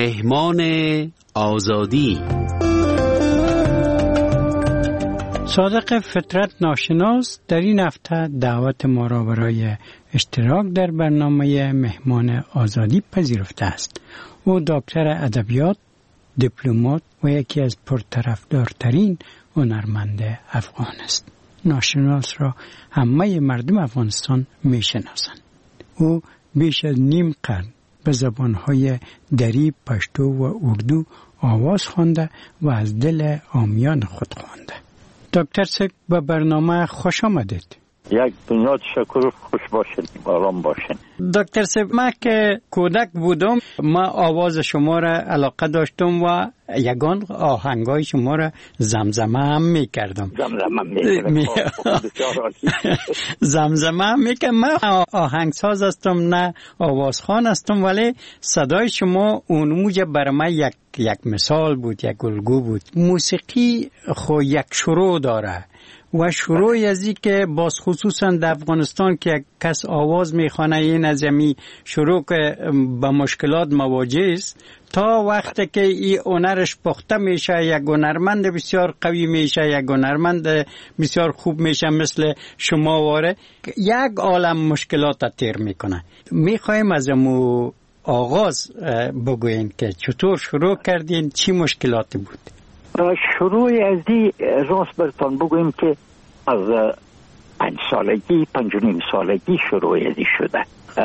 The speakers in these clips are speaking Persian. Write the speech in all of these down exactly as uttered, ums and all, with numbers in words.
مهمان آزادی. صادق فطرت ناشناس در این هفته دعوت ما را برای اشتراک در برنامه مهمان آزادی پذیرفته است. او دکتر ادبیات، دیپلمات و یکی از پرطرفدارترین هنرمند افغان است. ناشناس را همه مردم افغانستان می شناسند. او بیش از نیم قرن به زبانهای دری، پشتو و اردو آواز خوانده و از دل عامیان خود خوانده. دکتر صاحب به برنامه خوش آمدید. یک دنیا تشکر، خوش باشین، آرام باشین. دکتر صاحب، ما که کودک بودم ما آواز شما را علاقه داشتم و یگان آهنگای شما را زمزمه هم می کردم. زمزمه می زمزمه هم می کردم. من آهنگساز هستم نه آوازخوان هستم، ولی صدای شما اون موجه بر من یک یک مثال بود، یک الگو بود. موسیقی خو یک شروع داره و شروع ازی که باز خصوصا در افغانستان که کس آواز میخوانه این از یمی شروع که با مشکلات مواجه است تا وقتی که این هنرش پخته میشه، یک هنرمند بسیار قوی میشه، یک هنرمند بسیار خوب میشه مثل شما واره، یک عالم مشکلات تیر میکنه. میخوایم از امو آغاز بگوین که چطور شروع کردین، چی مشکلاتی بود؟ شروع از دی راست برتان بگویم که از پنج سالگی پنج و نیم سالگی شروع ازی شده.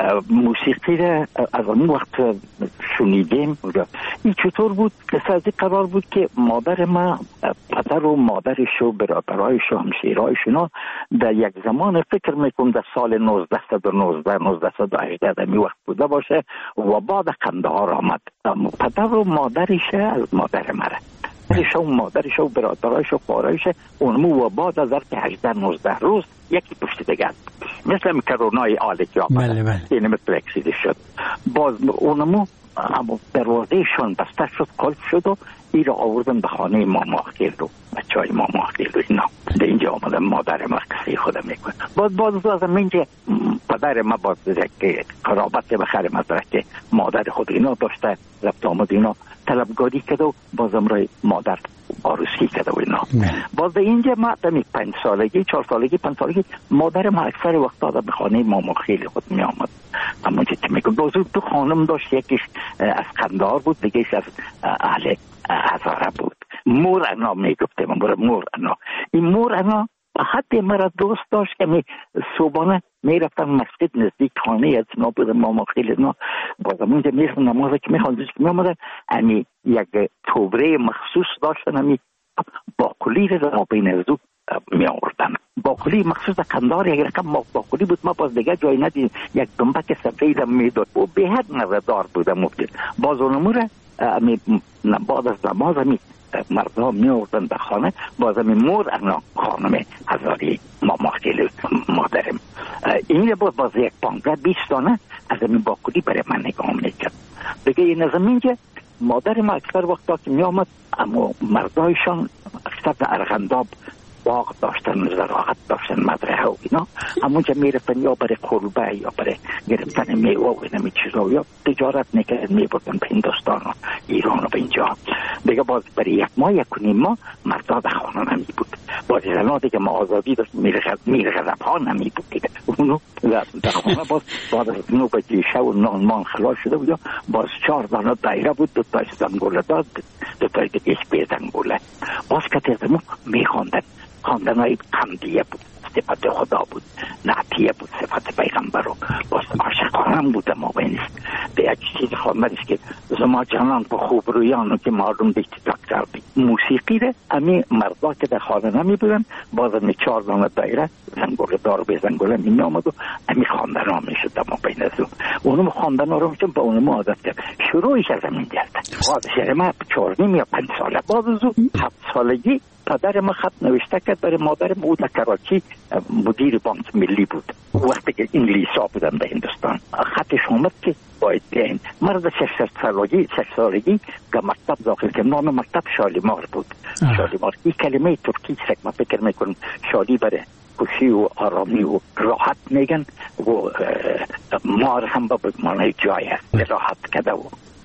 موسیقی را از اون وقت شنیدیم. این چطور بود؟ قصه ازی قرار بود که مادر ما، پدر و مادرش و برادرایش و همسایه‌هایشون در یک زمان فکر میکنم در سال نوزده صد و نوزده نوزده صد و هجده در می وقت بوده باشه و بعد قندهار آمد. پدر و مادرش از مادر مره مادرش و مادرش و برادرایش و خواهرایش اونمو و بعد از که هجده نوزده روز یکی پشت دیگه مثل کرونای آلی که آمد. بله بله. این مثل اکسیده شد. باز اونمو اما دروازهشون بسته شد، قلب شد و ای را آوردن به خانه ماما خیل رو بچه های ماما خیل رو اینا در اینجا آمدن. مادر ما قصه خودم میکنه. باز باز از اینجا پدر ما باز که قرابت بخیر مدرک که مادر خود اینا داشته رفت آمد اینا طلبگاری کرده و بازم رای مادر آروسی کرده و اینا. باز اینجا ما دمی پنج سالگی چهار سالگی پنج سالگی مادر ما اکثر وقت داده به خانه ماما خیلی خود می آمد. اما چه میگم بازو تو خانم داشت، یکیش از قندهار بود، دیگهش از اهل هزاره بود. مور انا میگفته من برای مور انا. این مور انا حتی مرا دوست داشت که می صبحانه میرفتن مسجد نزدیک خانه از نا بود ماما خیلی نا. بازم اونجا میرفتن نمازه که میخواندش که میامدن امی یک توبره مخصوص داشتن، امی باقلی را بین از دو می آوردن. باقلی مخصوص قندهار یک رقم باقلی بود، ما باز دیگه جای ندید. یک دنبک سفید میداد و به حد نظردار بود. باز اونمو را بعد از نماز همی مردم می آوردن به خانه. باز همی مور انا خانم هزاری ماما خیلی مادرم این باز باز یک پانزده بیست دانه از همی باقلی برای من نگاه میکرد. دیگه این از همینجا مادر ما اکثر وقتا که می آمد اما مردایشان اکثر در ارغنداب باغ داشتن، زراعت داشتن، مزرعه و اینا. همونجا میرفتن یا برای قربه یا برای گرفتن میوه و اینا می چیزا یا تجارت میکردن میبردن به هندوستان و ایران و به اینجا. دیگه باز برای یک ماه یک کنیم ما مردا در خانه نمی بود. باز زنا دیگه ما آزادی داشت، میرغذب ها نمی بود دیگه. اونو در خانه باز باز از نو بجی شو و نان مان خلاص شده بود. باز چهار دانه دایره بود، دو تایش زنگوله داد، دو تایش دیگه بی زنگوله. باز کتیرمو میخواندن. خواندن های حمدیه بود، صفت خدا بود، نعتیه بود، صفت پیغمبر رو. باز عاشقانم بود. ما بینست به یک چیز خواندنش که زما جانان په خوب رویانو که معلوم دیگه تک کردی. موسیقی رو امی مردا که در خانه نمی بودن باز امی چهار دانه دایره زنگوله دار به زنگوله می آمد و امی خواندن ها می شد. ما بین از اونم خواندن ها رو میشون به اونم عادت کرد. شروعش از همین گرد. باز شهر ما چهار نیم یا پنج ساله. باز از اون هفت سالگی پدر ما خط نوشته کرد برای مادرم. او در کراچی مدیر بانک ملی بود وقتی که انگلیسا بودن در هندوستان. خطش اومد که باید بیاین. مرد شش سالگی شش سالگی که مکتب داخل کرد. نام مکتب شالیمار بود. شالیمار این کلمه ترکی است. من فکر میکنم شالی برای خوشی و آرامی و راحت میگن و مار هم به معنی جای است، راحت کده و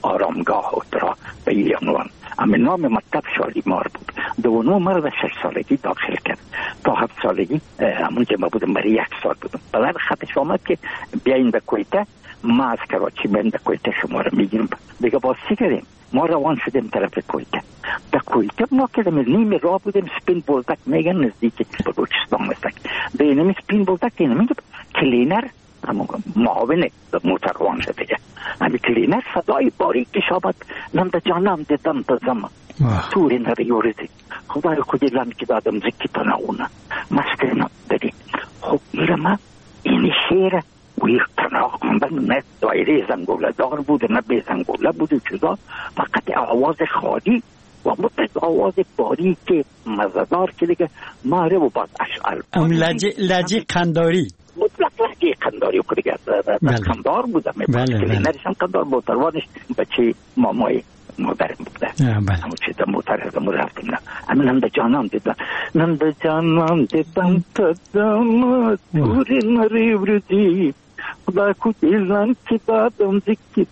آرامگاه اترا به این عنوان. اما نام مکتب شالیمار بود. دوانو مرد شش سالگی داخل کرد تا هفت سالگی همون که ما بودم برای یک سال بودم. بعد خطش آمد که بیاین به کویته، ما از کراچی بیاین به کویته شما رو میگیرم. دیگه باز چی کردیم؟ ما روان شدیم طرف کویته. در کویته ما که نیم راه بودیم، سپین بولدک میگن نزدیک بلوچستان است. به اینمی سپین بولدک اینمی کلینر همون معاون موتر روان شده دیگه. همین کلینر صدای باریکی شابت نم در جانم دیدم دزم توری نریورزی خدای خودی لم که دادم زکی تناونه مسترنا بدی. خب ایرما اینی شیر ویر تنها خوندن نه دایره زنگوله دار بود نه به زنگوله بود و چیزا، فقط آواز خالی و مطلق آواز باریک مزدار که دیگه ماره و بعد اشعال اون لجه, لجه قنداری مطلق لجه قنداری که دیگه قندار بودم. کلینرش هم قندار موتروانش بچه مامای مادرم بوده. همون چه در موتر هزمون رفتیم. نه همین هم در جانم دیدم نم در جانم دیدم تا دامت توری نریورزی خدا کدیلن که دادم زکی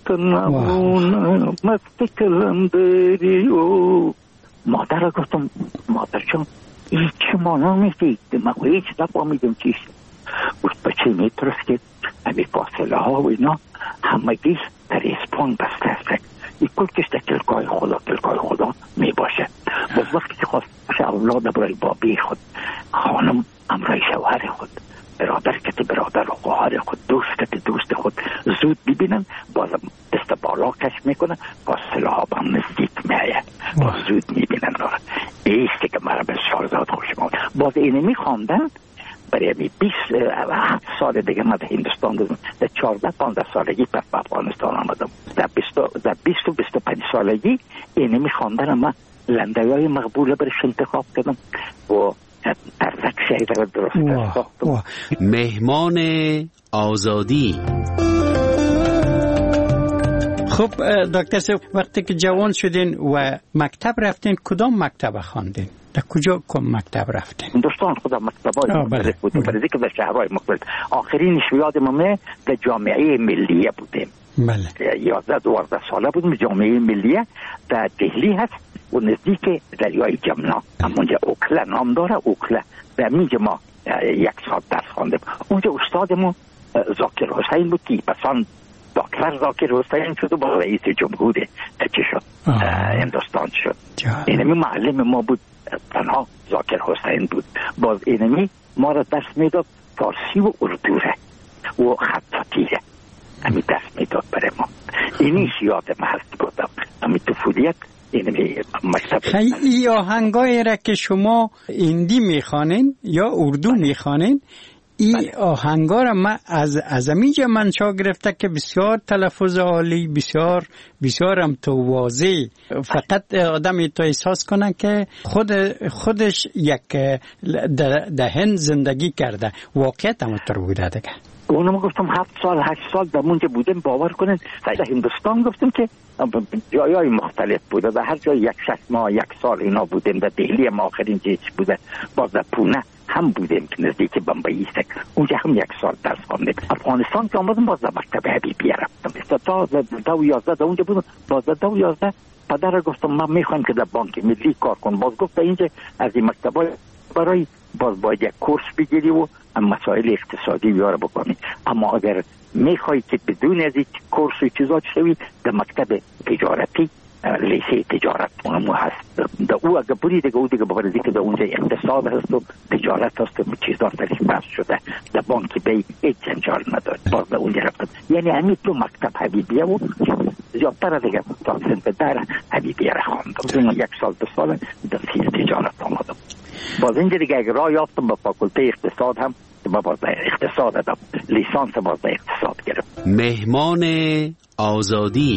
تنمونه مستی کلندری و مادر گفتم مادر چون این چه مانا میگید من هیچ نفهمیدم چیست. گفت بچه میترس که همین فاصله ها و اینا همگی در اسپان بسته است. این کل کش در تلکای خدا تلکای خدا می باشه. باز وقتی که خواست اولاد برای بابی خود، خانم امرای شوهر خود، برادر کت برادر و خواهر خود، دوست کت دوست خود زود ببینن، بازم دست بالا کش میکنن، فاصله ها با هم نزدیک میایه، باز زود میبینن. ایستی که مرا به شارزاد خوش ماند. باز اینه میخواندن برای بیست هفت سال دیگه من در هندوستان بودم. در چهارده پانزده سالگی پس به افغانستان آمدم. در بیست و بیست و پنج سالگی اینه میخواندن من لنده‌های مقبوله برش انتخاب کردم و ارزک شهید را درست ساختم. مهمان آزادی. خب دکتر صاحب، وقتی که جوان شدین و مکتب رفتین، کدام مکتب خواندین؟ در کجا کم مکتب رفتین؟ هندوستان خدا مکتبای مختلف بود. برای که در شهرهای مختلف. آخرینش یادم اومد در جامعه ملیه بودیم. بله. یازده دوازده ساله بودیم. جامعه ملیه در دهلی هست و نزدیک دریای جمنا. همونجا اوکلا نام داره. اوکلا در اینجا ما یک ساعت درس خواندیم. اونجا استادمون ذاکر حسین بود که پسان دکتر ذاکر حسین شد و با رئیس جمهور چه شد هندوستان شد. اینمی معلم ما بود، تنها ذاکر حسین بود. باز اینمی ما را درس میداد فارسی و اردو و خطاطیه. همی درس میداد برای ما. اینیش یاد ما هست بودم. همی طفولیت اینمی مکتب. خیلی آهنگای را که شما هندی میخوانین یا اردو میخوانین، این آهنگا را من از از امیجا منشا گرفته که بسیار تلفظ عالی، بسیار بسیار هم تو واضح، فقط آدم تو احساس کنه که خود خودش یک ده هند زندگی کرده. واقعیت هم تر بوده دیگه. اونم گفتم هفت سال هشت سال در اونجا بودم. باور کنید در هندوستان گفتم که جایای مختلف بوده. در هر جای یک شش ماه یک سال اینا بودیم. در دهلی ما آخرین چیز بوده. باز در پونه هم بودیم که نزدیک بمبئی است. اونجا هم یک سال درس خواندیم. افغانستان که آمدم باز در مکتب حبیبیه رفتم. تا دو یازده در اونجا بودم. باز در دو یازده پدر گفتم من میخوام که در بانک ملی کار کنم. باز گفت اینجا از این مکتبای برای باز باید یک کورس بگیری و مسائل اقتصادی بیاره بکنی. اما اگر میخوای که بدون از این کورس و چیزات شوی در مکتب تجارتی، لیسه تجارت اونمو هست. در او اگر بودی دیگه او دیگه ببرزی که در اونجا اقتصاد هست و تجارت هست و چیزات درش بحث شده. در بانک بی هیچ جنجال نداره. باز در اونجا رفتم. یعنی همین تو مکتب حبیبیه و زیادتر دیگه تا سنت در حبیبیه را خواندم. یک سال دو سال در فیل تجارت آمدم. باز اینجا دیگه اگر راه یافتم با فاکولته اقتصاد هم با باز اقتصاد دادم. لیسانس باز با اقتصاد گرفت. مهمان آزادی.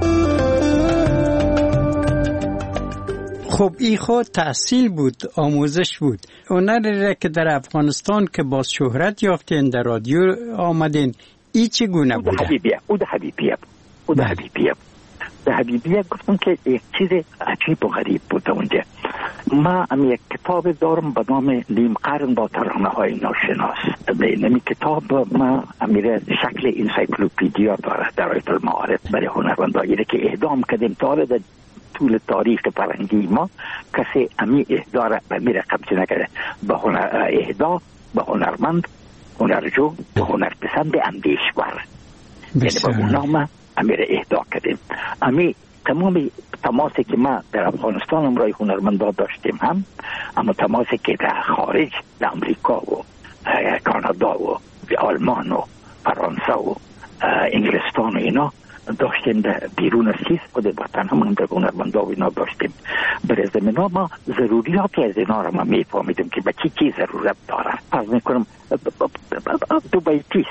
خب این خود تحصیل بود، آموزش بود. اونر که در افغانستان که باز شهرت یافتین، در رادیو آمدین، ای چگونه بوده؟ او ده حبیبیه او ده حبیبیه او ده حبیبیه به حبیبیه گفتم که یک چیز عجیب و غریب بود اونجا. ما هم یک کتاب دارم به نام نیم قرن با ترانه های ناشناس. نمی کتاب ما امیر شکل انسایکلوپدیا داره در آیت المعارف برای هنرمندایی که اهدام کردیم تا در طول تاریخ فرنگی ما کسی امی اهدا را به میره قبض نکرده. به هنر اهدا به هنرمند، هنرجو و هنرپسند اندیشور، یعنی به اونا ما امیر اهدا کردیم. امی تمام تماسی که ما در افغانستان امرای هنرمندا داشتیم هم، اما تماسی که در خارج در امریکا و کانادا و آلمان و فرانسه و انگلستان و اینا داشتیم، در بیرون از چیز خود وطن همون در هنرمندا و اینا داشتیم. برای زمینا ما ضروریاتی از اینا رو ما میفهمیدیم که به چی چی ضرورت داره. فرض میکنم دوبیتیست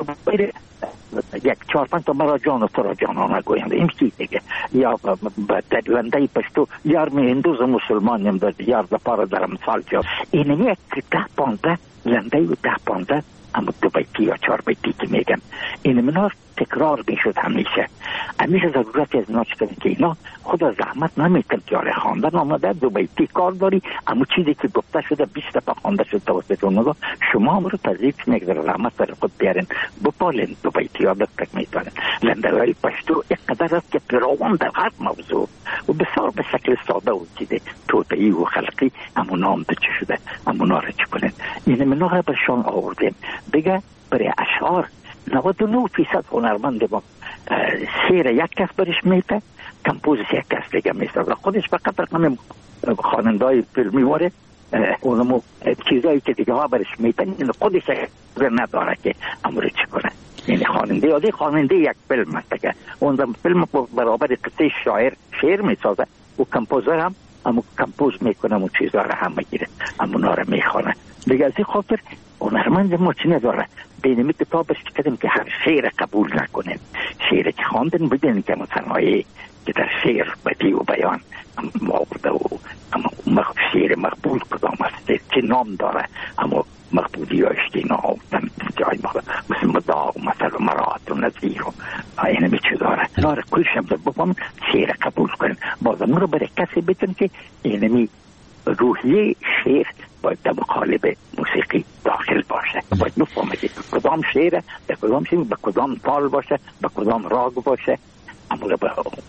یک چهار پنج تا مرا جان و تو را جانانه گوینده این چیز دیگه، یا در لنده پشتو یار می هندوز و مسلمان نیم داد یار دا پارا در امثال جا اینمی یک ده پانده لنده و ده پانده اما دو بیتی یا چهار بیتی که میگن این منار تکرار میشد همیشه. همیشه ضرورت از اینا چکن که اینا خود از زحمت نمیتن که آره خواندن آمده دو بیتی کار داری، اما چیزی که گفته شده بیست دفعه خوانده شده توسط اونها شما هم رو تذریب نگذاره زحمت بر خود بیارن بپالین دو بیتی ها دقیق میتونن. لندرهای پشتو یک قدر است که پیراوان در هر موضوع و بسیار به شکل ساده و چیزی توتعی و خلقی همون نام ده چه شده همون ها رو چه کنن. این منها رو برشان آوردیم بگه برای اشعار نود و نه فیصد هنرمند با شعر یک کس برش میته، کمپوزیس یک کس دیگه میسازه. خودش فقط رقم خواننده‌های فیلمی واره اونمو چیزایی که دیگه ها برش میتن خودش نداره که امور چی کنه. یعنی خواننده یا خواننده یک فیلم است که اون فیلم برابر قصه شاعر شعر میسازه و کمپوزر هم اما کمپوز میکنه و چیزها رو هم میگیره امونا رو میخوانه دیگه. از این خاطر هنرمند ما چی نداره بینمی کتابش کردیم که هر شعر قبول نکنه. شعر که خواندن بدین که متنایی که در شعر بدی و بیان مورده و اما شعر مقبول کدام است چه نام داره، اما مقبولی ها اشتینا آوردن جای مقبول مثل مداغ مثل و مرات و نظیر و اینمی چه داره داره کلش هم بفهم شعر قبول کنن. بازم رو برای کسی بتن که اینمی روحیه شعر باید در مقالب موسیقی داخل باشه، باید نفهمه که کدام شعر به کدام شعر به کدام تال باشه به کدام راگ باشه، اما رو به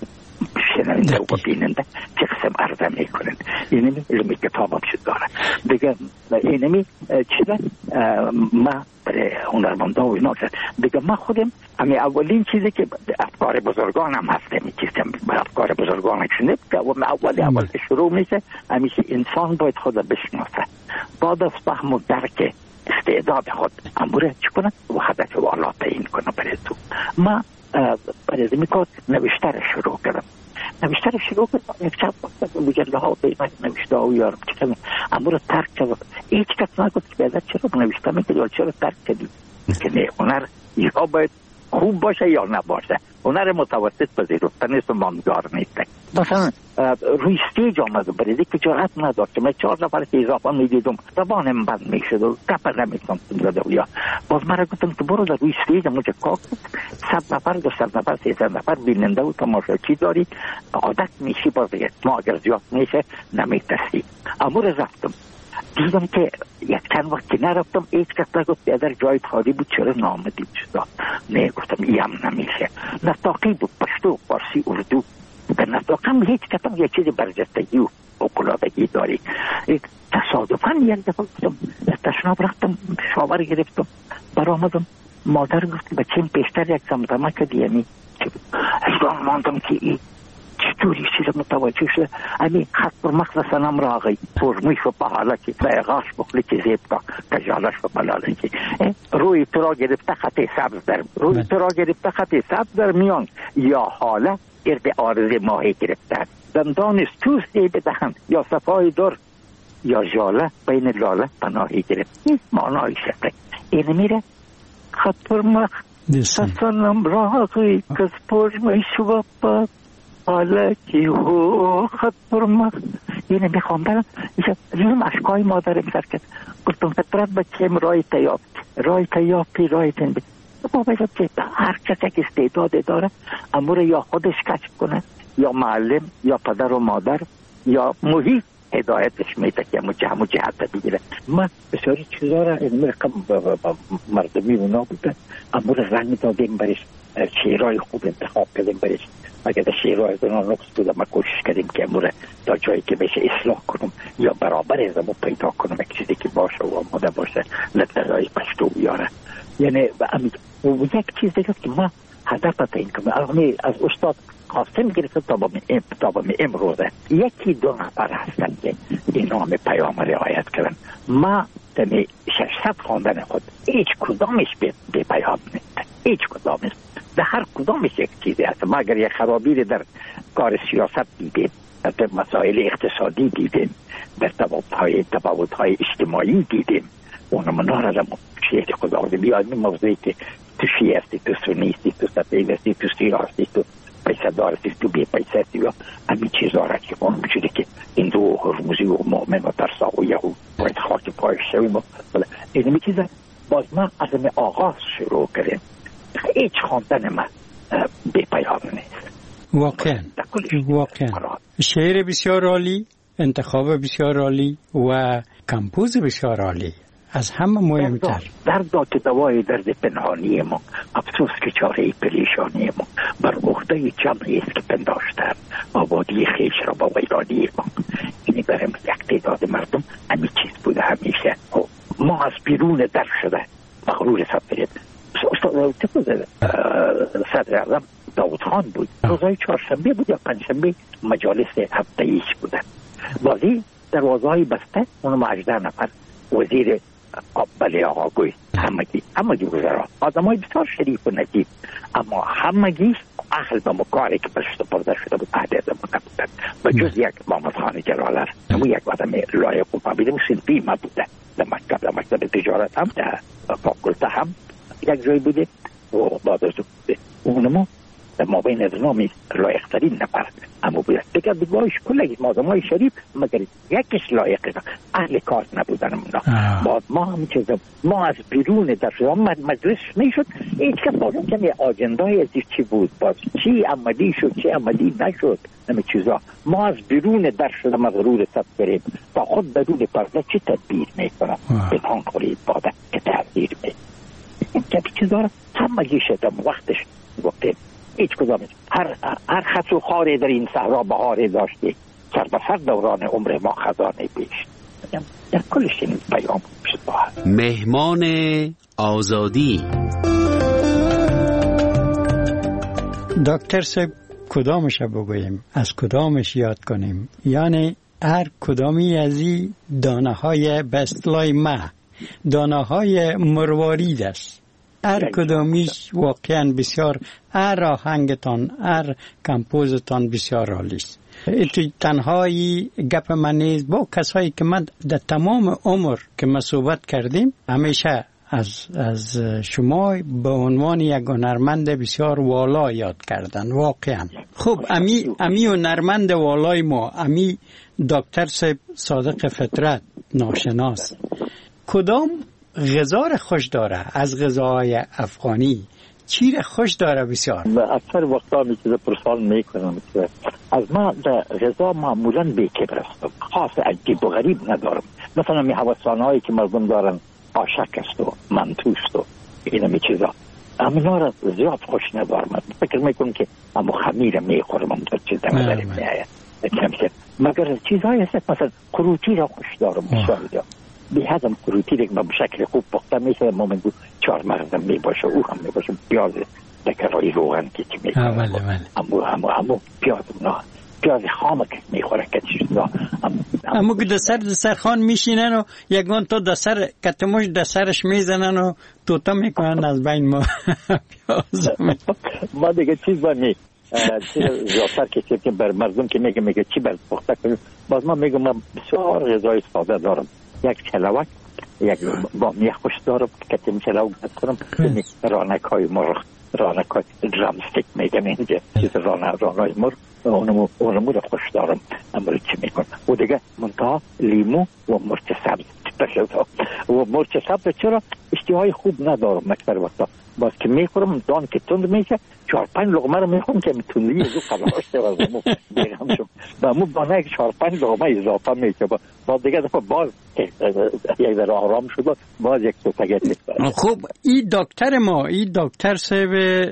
شنونده و بیننده چه قسم عرضه میکنن. اینمی علمی کتاب هم شد داره دیگه. اینمی چیزه ما برای هنرمنده و اینا شد دیگه. ما خودم امی اولین چیزی که افکار بزرگان هم هستم چیزیم به افکار بزرگان هم شنید که اولی اول که شروع میشه همیشه انسان باید خود بشناسه، بعد از فهم و درک استعداد خود اموره چی کنه و هدف والا تعیین کنه برای تو. ما برای زمیکات نوشته رو شروع کردم نوشته رو شروع کردم یک شب مجله ها بیمت نوشته ها و یارم چی کنم اما رو ترک کردم. هیچ کس نگفت که بیادر چرا نوشته میکنی چرا ترک کردی که نه هنر یا باید خوب باشه یا نباشه، هنر متوسط پذیرفته نیست و ماندگار نیست. مثلا روی استیج آمد و بریدی که جرأت نداشت من چهار نفر که اضافه میدیدم زبانم بند میشد و کپر نمیتونم زده و یا باز مرا گفتم که برو در روی استیج مجه کار صد نفر دو صد نفر سیصد نفر بیننده و تماشاچی داری عادت میشی باز دیگه ما اگر زیاد میشه نمیترسی. اما رفتم دیدم که یک چند وقت که نرفتم ایک کس نگفت بیادر جای خالی بود چرا نامدی شد. نه گفتم ایم نمیشه. نطاقی بود پشتو فارسی اردو در نطاق هم هیچ کتاب یک چیز برجستگی و اقلادگی داری. تصادفاً یک دفعه گفتم تشناب رفتم شاور گرفتم برآمدم مادر گفت بچیم پیشتر یک زمزمه کردی یعنی اصلا ماندم که این چطوری چیز متوجه شده امی خط پر مخص سنم را آقای فرمیش و پاهاله که بایغاش بخلی که زیب کا کجالش و بلاله که روی تو را گرفته خط سبز در روی تو را گرفته خط سبز در میان یا حاله گرد آرز ماهی گرفته دندان استوز ای بدهن یا صفای در یا جاله بین لاله پناهی گرفت. این معنای شده این میره خط پر مخ سنم را آقای کس فرمیش و پا حالا که هو خط پرمخ اینه میخوام برم اینم اشکای مادرم سر کرد گفتم فطرت بچیم رای تیافت رای تیافتی رای تنبی بابا که هر کسی که استعداد داره امور یا خودش کشف کنه یا معلم یا پدر و مادر یا محیط هدایتش میده که همون جهت بگیره. من بسیاری چیزا را این رقم مردمی اونا بوده اما رنگ دادیم برش، شعرهای خوب انتخاب کردیم برش. اگر در شعرهای اونا نقص بوده ما کوشش کردیم که امور تا جایی که بشه اصلاح کنم یا برابر از امور پیدا کنم یک چیزی که باشه و آماده باشه لطرهای پشتو بیاره. یعنی و یک چیز دیگه که ما هدف این کنم از استاد قاسم گرفته تا با امروزه یکی دو نفر هستن که این نام پیام رعایت کردن. ما دمی ششصد خواندن خود هیچ کدامش به پیام نیست، هیچ کدامش. در هر کدامش یک چیزی هست. ما اگر یک خرابی در کار سیاست دیدیم، در مسائل اقتصادی دیدیم، در تفاوت‌های تفاوت‌های اجتماعی دیدیم، اونم نارد شیخ خدا آورده بیاید این موضوعی که تو شیعه هستی، تو سنی هستی، تو سفید هستی، تو سیاه هستی، تو پیسه دار هستی، تو بی پیسه هستی، یا همین چیزا را که اون بجوری که این دو هرموزی و مؤمن و ترسا و یهود باید خاک پایش شویم. این می چیزا باز ما از همه آغاز شروع کردیم. هیچ خواندن من بی پیام نیست. واقعا واقعا شعر بسیار عالی، انتخاب بسیار عالی و کمپوز بسیار عالی. از همه مهمتر درد که دوای درد پنهانی ما، افسوس که چاره پریشانی ما، بر عهده جمعی است که پنداشتن آبادی خیش را با ویرانی ما. اینی برم یک تعداد مردم همین چیز بوده همیشه. ما از بیرون در شده مغرور سفرید. صدر اعظم داود خان بود، روزهای چهارشنبه بود یا پنجشنبه مجالس هفته ایش بودن. ولی دروازه‌های بسته، اونم هجده نفر وزیر بله آقاگوی همگی همگی وزرا آدم های بسیار شریف و نجیب، اما همگی اهل به مکاری که برشت پرده شده بود اهل از ما نبودن و جز یک محمد خان جلالر نمو یک آدم لایق و مبیده و سنفی ما بوده. در مکتب در مکتب تجارت هم در فاکولته هم یک جای بوده و بعد از اونمو در ما بین از نامی لایق ترین نفر اما بوده. دیگر بگوهش کلگی آدم های شریف مگر یکیش لایق اهل کار نبودن اونا. بعد ما هم چیزا ما از بیرون در شما مجلس میشد هیچ که معلوم کنی آجندای ازی چی بود، باز چی عملی شد چی عملی نشد نمی چیزا. ما از بیرون در شده مغرور سب بریم تا خود بدون پرده چی تدبیر میکنم به پان خورید باده که تدبیر می این که چیزا را همگی شدم وقتش وقتی هیچ کدامش هر هر خط و خاره در این صحرا بهاره داشته سر به سر دوران عمر ما خزانه پیش. در کلش این پیام شد. مهمان آزادی. دکتر صاحب کدامش بگوییم، از کدامش یاد کنیم؟ یعنی هر کدامی از این دانه های به اصطلاح ما دانه های مروارید است. هر کدامیش واقعا بسیار، هر آهنگتان هر کمپوزتان بسیار عالی است. تو تنهایی گپ من نیست، با کسایی که من در تمام عمر که ما صحبت کردیم همیشه از از شما به عنوان یک هنرمند بسیار والا یاد کردن واقعا. خب امی امی هنرمند والای ما امی دکتر صادق فطرت ناشناس کدام غذا را خوش داره از غذاهای افغانی؟ چی را خوش داره بسیار؟ اکثر وقتا می چیز پرسان می کنم که از ما در غذا معمولا بیکبر هستم، خاص عجیب و غریب ندارم. مثلا می حواسان هایی که مردم دارن آشک است و منتوست و این می چیزا اما را زیاد خوش ندارم. فکر می کنم که اما خمیر می خورم هم در چیز در می آید مگر چیزهایی هست مثلا قروتی را خوش دارم بسیار زیاد. به هدم قروتی را به شکل خوب پخته میشه مومنگو چهار مغزم می باشه او هم می باشه پیاز دکرهای روغن که چی می کنم امو امو امو پیاز نه پیاز خامک می خوره که چیزا امو که دسر دسر خان میشینن و یکان تو دسر کتموش دسرش میزنن و توتا میکنن از بین ما پیاز ما دیگه چیز بانی زیادتر که که بر مردم که میگه میگه چی بر پخته کنیم باز ما میگم من بسیار غذای ساده دارم. یک چلوک یک بامیه خوش دارم که تیم چلوک دارم رانک های مرغ رانک های درامستیک میگم اینجا چیز رانک رانای مرغ اونمو اونمو رو خوش دارم. اما چی میکنم و دیگه منتها لیمو و مرچ سبز گرفته شد و مرچ سبز چرا اشتهای خوب ندارم مکتر وقتا باز که میخورم دان که تند میشه چهار پنج لقمه رو میخورم که میتونی یه دو قلاشته و زمو بیرم شد و مو بانه که چهار پنج لقمه اضافه میشه باز دیگه دفعه باز یک در آرام شد باز یک سوپگت میخورم. خوب این دکتر ما این دکتر صاحب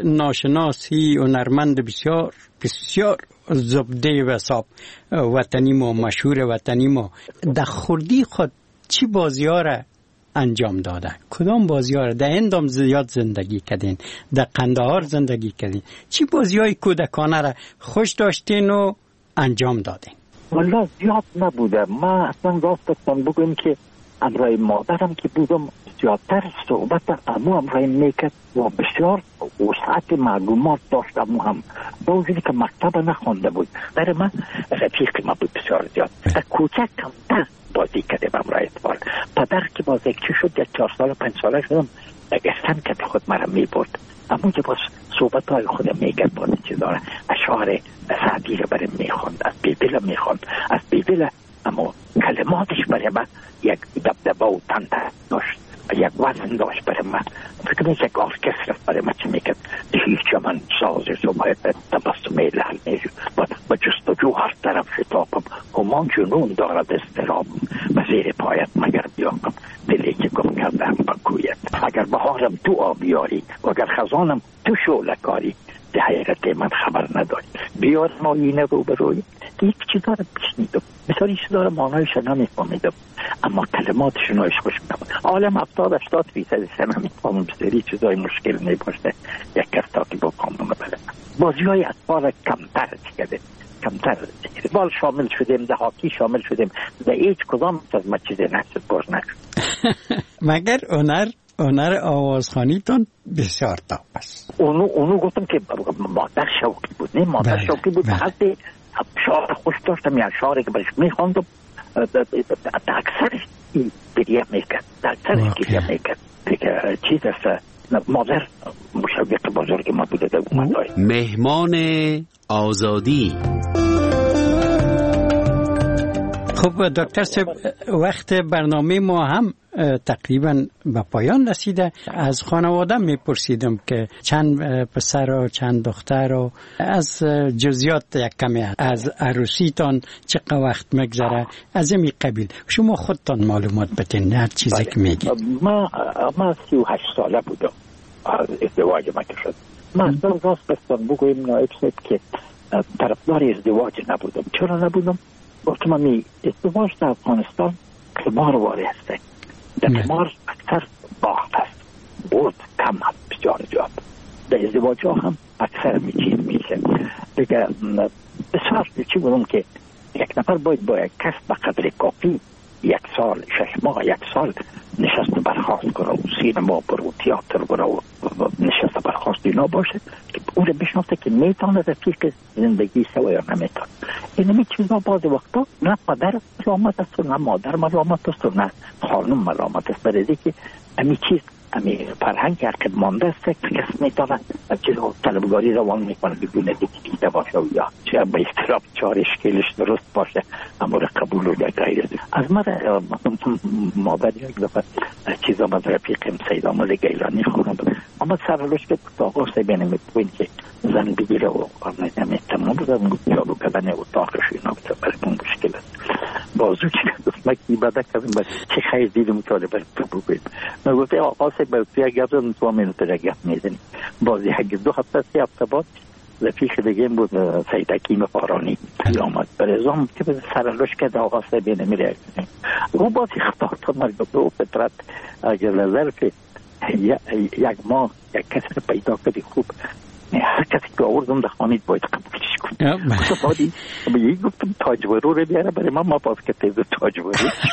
ناشناسی هنرمند بسیار بسیار زبده و صاحب وطنی ما مشهور وطنی ما در خردی خود چی بازی ها را انجام داده؟ کدام بازی ها را در هندام زیاد زندگی کردین، در قندهار زندگی کردین، چی بازی های کودکانه را خوش داشتین و انجام دادین؟ والا زیاد نبوده. ما اصلا راستتان بگویم که امرای مادرم که بودم زیادتر صحبت امو امرای میکرد و بسیار وسعت معلومات داشت. امو هم با وجودی که مکتب نخونده بود برای من رفیق ما بود بسیار زیاد. در کوچک کمتر بازی کردیم امرای اتفال. پدر که باز یک چی شد یک چهار سال پنج ساله شدم اگستن که خود مرا می برد امو که باز صحبت های خود میکرد باز چی داره اشعار سعدی رو برای میخوند از بیبیل میخوند از بیبیل اما کلماتش برای من یک دبدبه و تنده داشت یک وزن داشت برای من. فکر میشه یک ارکستر برای من چی میکرد هیچ من سازش و باید تبسمه لحل میشود با جستجو هر طرف شتابم همان جنون دارد استرابم و زیر پایت مگر بیاقم دلی که گم کردم بگوید اگر بهارم تو آبیاری و اگر خزانم تو شولکاری به حقیقت من خبر نداری بیار ما اینه رو بروی یک چیزا رو بشنیدم مثال این چیزا رو معنایش نمیفهمیدم اما کلماتش نایش خوش میدم عالم هفتاد هشتاد فیصد سه نمیفهمم بسیاری چیزای مشکل نباشته یک کستا که با کامون بله بازی های اطفال کمتر چیده کمتر بال شامل شدیم ده هاکی شامل شدیم ده هیچ کدام از ما چیزی نشد باز نشد مگر هنر هنر آوازخوانیتون بسیار تاپ است. اونو اونو گفتم که مادر شوقی بود نه مادر بله. شوقی بود حتی شعر خوش داشتم یا شعری که برش میخوندم اکثرش گریه میکرد اکثرش گریه میکرد دیگه چیز است مادر مشوق بزرگ ما بوده در اومدهای مهمان آزادی. خب دکتر صاحب وقت برنامه ما هم تقریبا به پایان رسیده. از خانواده میپرسیدم که چند پسر و چند دختر و از جزئیات یک کمی از عروسیتان چقدر وقت میگذره از این قبیل شما خودتان معلومات بدین هر چیزی که میگید. ما ما سی و هشت ساله بودم از ازدواج ما که شد. ما اصلا راست بستان بگویم نایب صاحب که طرفدار ازدواج نبودم. چرا نبودم؟ وقتی ما می ازدواج در افغانستان قمار واری هسته در قمار اکثر باخت هست بود کم هست بسیار زیاد در ازدواج ها هم اکثر می چیز میشه دیگه بسیار چی بودم که یک نفر باید با یک کس به قدر کافی یک سال شش ماه یک سال نشست برخواست کنه و سینما برو تئاتر برو نشست برخواست اینا باشه که اون رو بشناسه که میتونه رفیق زندگی سوا یا نمیتونه. اینمی چیزا بعض وقتا نه پدر ملامت است و نه مادر ملامت است و نه خانم ملامت است برای که امی چیز امی فرهنگ حرکت مانده است که کس میتونه چیزا طلبگاری روان میکنه بدون دیده باشه و یا چه به اصطلاح چهار اشکالش درست باشه اما قبول و غیر از من مادر یک دفعه چیزا من رفیقم سید آمد گیلانی خوندم اما سرلوش که اتاق سه بینم بوین که زن بگیره و نمیتونم بودم گفت جالو کدن اتاقش اینا بسه برای من مشکل است بازو که گفت من که ایباده کردم بس چه خیلی دیدم که برای تو بگوید من گفت آقا سه باید توی گفت دادم تو همین رو گفت میزنی بازی حقی دو هفته سی هفته بعد رفیق دیگه بود سید حکیم فارانی آمد برزام که به سرلوش که آقا سه بینه میره او بازی خطار تا مرگفته و فطرت اگر لذرف یک ماه یک کسی رو پیدا کردی خوب هر کسی که آوردم در خانید باید قبولش کنم بعدی به یک گفتم تاجورو رو بیاره برای من ما باز که تیز تاجورو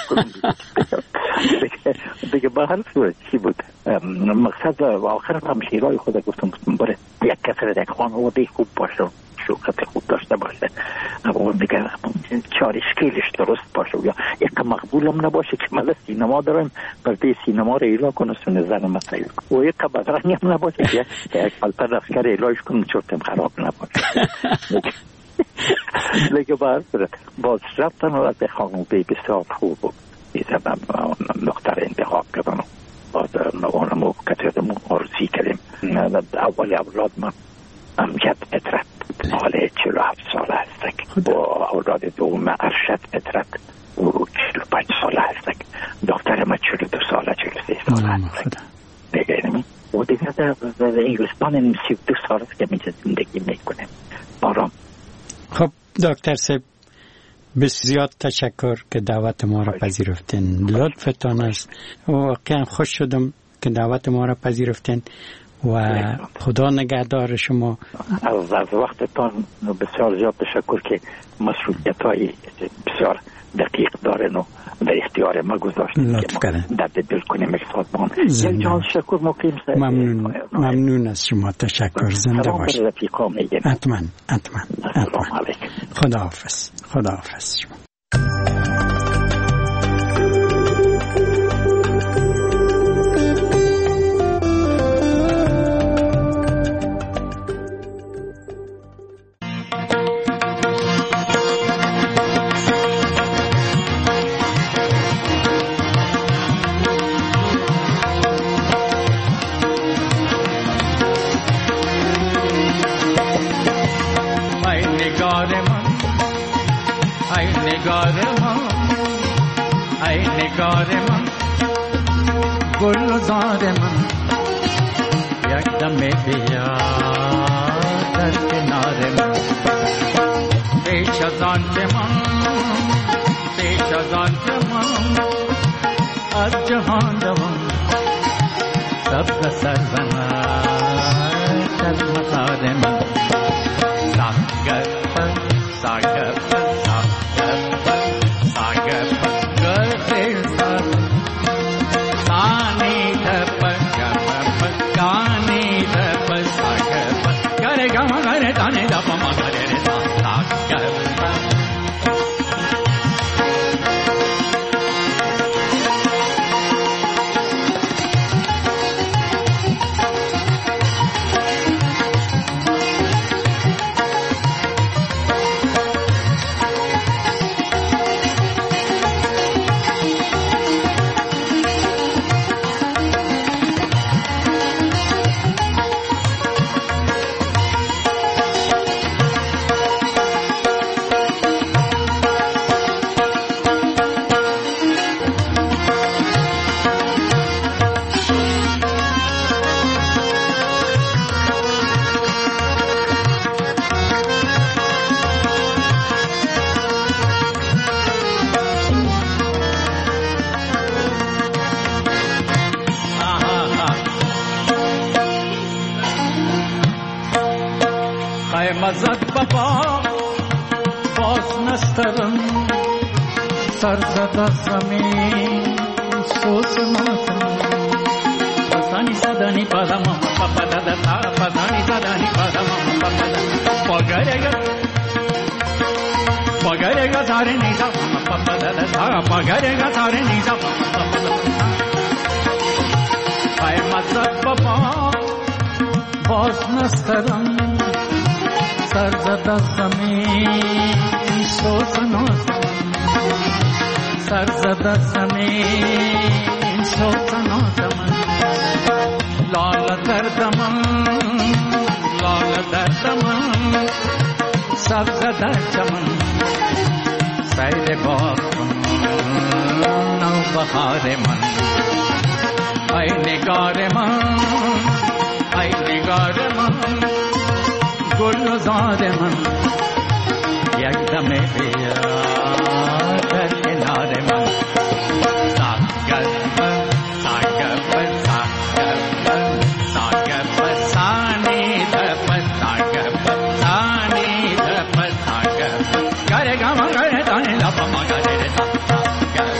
دیگه به هر صورت چی بود مقصد آخر هم شیرای خود گفتم بره یک کسی رو یک خانواده خوب باشه شوکت خوب داشته باشه اون دیگه چهار اشکالش درست باشه یا یک مقبولم نباشه که من سینما دارم برای سینما رو ایلا کنه سونه زن مسائل و یک بدرنگ هم نباشه که یک پلتر رفکر ایلاش کنم چورتم خراب نباشه لیکن باید باز رفتن و به خانواده بسیار خوب سبب دختر انتخاب کردم باز اونمو کتردمو آرزی کردیم. اول اولاد من امجد پترت حاله چهل و هفت ساله هستک و اولاد دوم ارشد پترت او چهل و پنج ساله هستک. دختر ما چهل و دو ساله چهل و سه ساله هستک دیگه نمی و دیگه در انگلستان سی و دو ساله که میشه زندگی میکنیم آرام. خب دکتر صاحب بسیار تشکر که دعوت ما را پذیرفتین. لطفتان است. واقعا خوش شدم که دعوت ما را پذیرفتین و خدا نگهدار شما. از از وقتتان بسیار زیاد تشکر که مسئولیت های بسیار دقیق دارن و در اختیار ما گذاشتین که ما درد دل کنیم احساس بام. یک جان شکر مقیم سر. ممنون ممنون از شما. تشکر. زنده باشید. حتما حتما حتما. خداحافظ. خداحافظ شما. گلزار من یک دم بیا در کنار من پیش از آن که من پیش از آن که من از جهان دوم سبز سر بنای در مزار من ساگر پر ساگر پر ساگر پر ساگر پر گر سر مزد بابا باز نسترم سرزد زمین سوز ماتم پسانی صدانی پادم پاپا دادا تا پسانی صدانی پادم پاپا دادا پگرگا پگرگا سارے نیزا پاپا دادا تا پگرگا سارے نیزا پاپا دادا ای مزد بابا باز نسترم سرزد زمین سوزنو سرزد زمین سوزنو زمن لال دردمن لال دردمن سبز در چمن سیر باغ نو بهار من ای نگار من ای نگار من گلزار من یک دم بیا در کنار من ساگر پر ساگر پر ساگر پر ساگر پر سانی در پر ساگر پر سانی در پر ساگر پر گره گما گره دانی لپا ما گره ساگر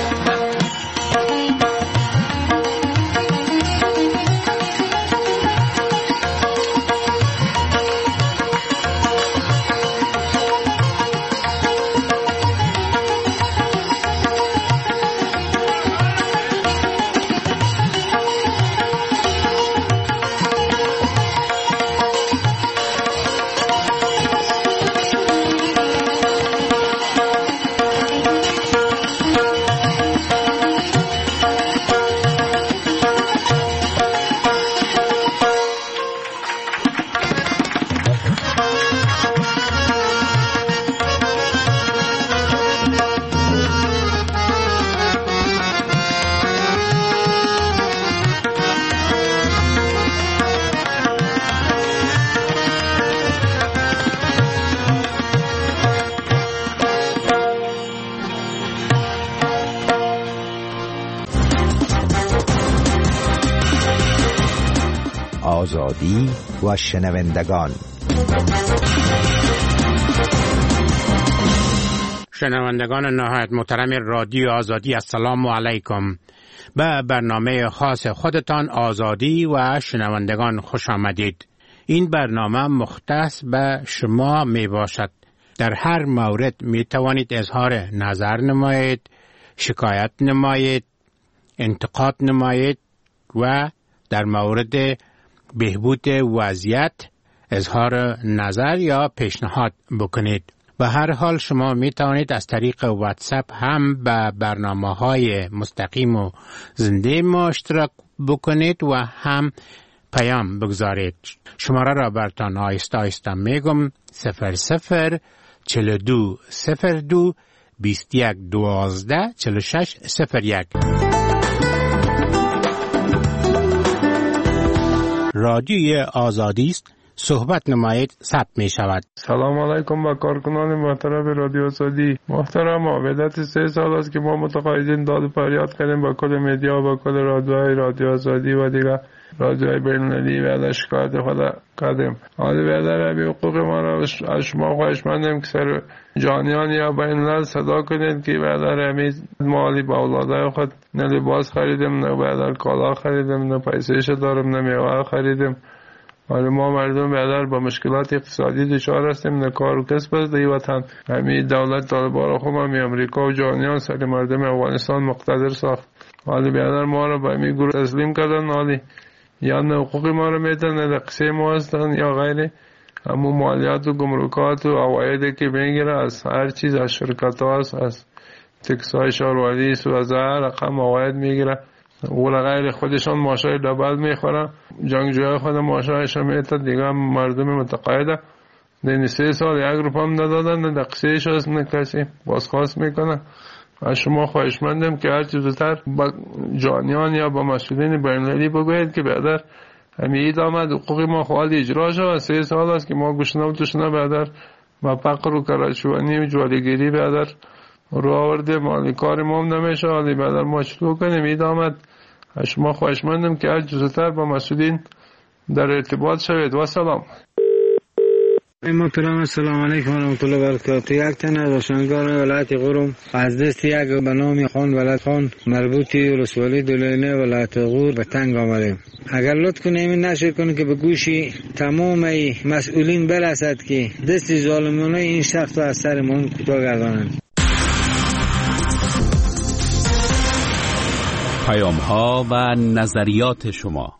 آزادی و شنوندگان. شنوندگان نهایت محترم رادیو آزادی، السلام علیکم. به برنامه خاص خودتان آزادی و شنوندگان خوش آمدید. این برنامه مختص به شما می باشد. در هر مورد می توانید اظهار نظر نمایید، شکایت نمایید، انتقاد نمایید و در مورد بهبود وضعیت اظهار نظر یا پیشنهاد بکنید. به هر حال شما می توانید از طریق واتساپ هم به برنامه‌های مستقیم و زنده ما اشتراک بکنید و هم پیام بگذارید. شماره را برتان آیسته آیسته میگم: صفر صفر چهل و دو صفر دو بیست و یک دوازده چهل و شش صفر یک. رادیوی آزادی است، صحبت نمایید، ثبت می شود. سلام علیکم با کارکنان محترم رادیو آزادی. محترم، مدت سه سال است که ما متقاعدین داد و فریاد کردیم با کل مدیا، با کل رادیوهای رادیو آزادی و دیگر رادیوهای بین‌المللی و شکایت خود کردیم. حالی بیادر همین حقوق ما را از شما خواهشمندیم که سر جانیان یا بین‌الملل صدا کنید که بیادر همین مالی با اولادای خود نه لباس خریدیم، نه بیادر کالا خریدیم، نه پیسهش دارم، نه میوه خریدیم. حالی ما مردم بیادر با مشکلات اقتصادی دچار هستیم، نه کار و کسب است در وطن. همین دولت طالبان خوب هم امریکا و جهانیان سر مردم افغانستان مقتدر ساخت. حالی بیادر ما را به همین گروه تسلیم کردن. حالی یا نه حقوق ما را میدن، نه قصه ما هستن یا غیره. همون مالیات و گمرکات و عوایدی که میگیره از هر چیز، از شرکت ها هست، از تکس های شهروردی و از هر رقم عواید میگیره و غیر. خودشان ماشای دبل میخورن، جنگجوهای خود ماشایشان میتن. دیگه مردم متقاعده دین سه سال یک روپا هم ندادن، نه قصهش هست، نه کسی بازخواست میکنه. از شما خواهشمندم که هر چیز زودتر با جانیان یا با مسئولین بین‌المللی بگویید که بیادر همین اید آمد حقوق ما خواهد اجرا شد. سه سال است که ما گشنه و تشنه بیادر با فقر و کرشوانی و جوالگیری بیادر رو آورده. مالی کار ما هم نمیشه. حالی بیادر ما چطور کنیم؟ اید آمد. از شما خواهشمندم که هر چیز زودتر با مسئولین در ارتباط شوید. و سلام. محترم، السلام علیکم و رحمت الله و برکاته. یک تن از روشنگان ولایت قرم از دست یک به نام خان ولایت خان مربوطی ولسوالی دولینه ولایت غور به تنگ آمدیم. اگر لطف کنیم این نشر کنیم که به گوشی تمام مسئولین برسد که دست ظالمانه این شخص را از سرمان کوتاه گردانند. پیام ها و نظریات شما.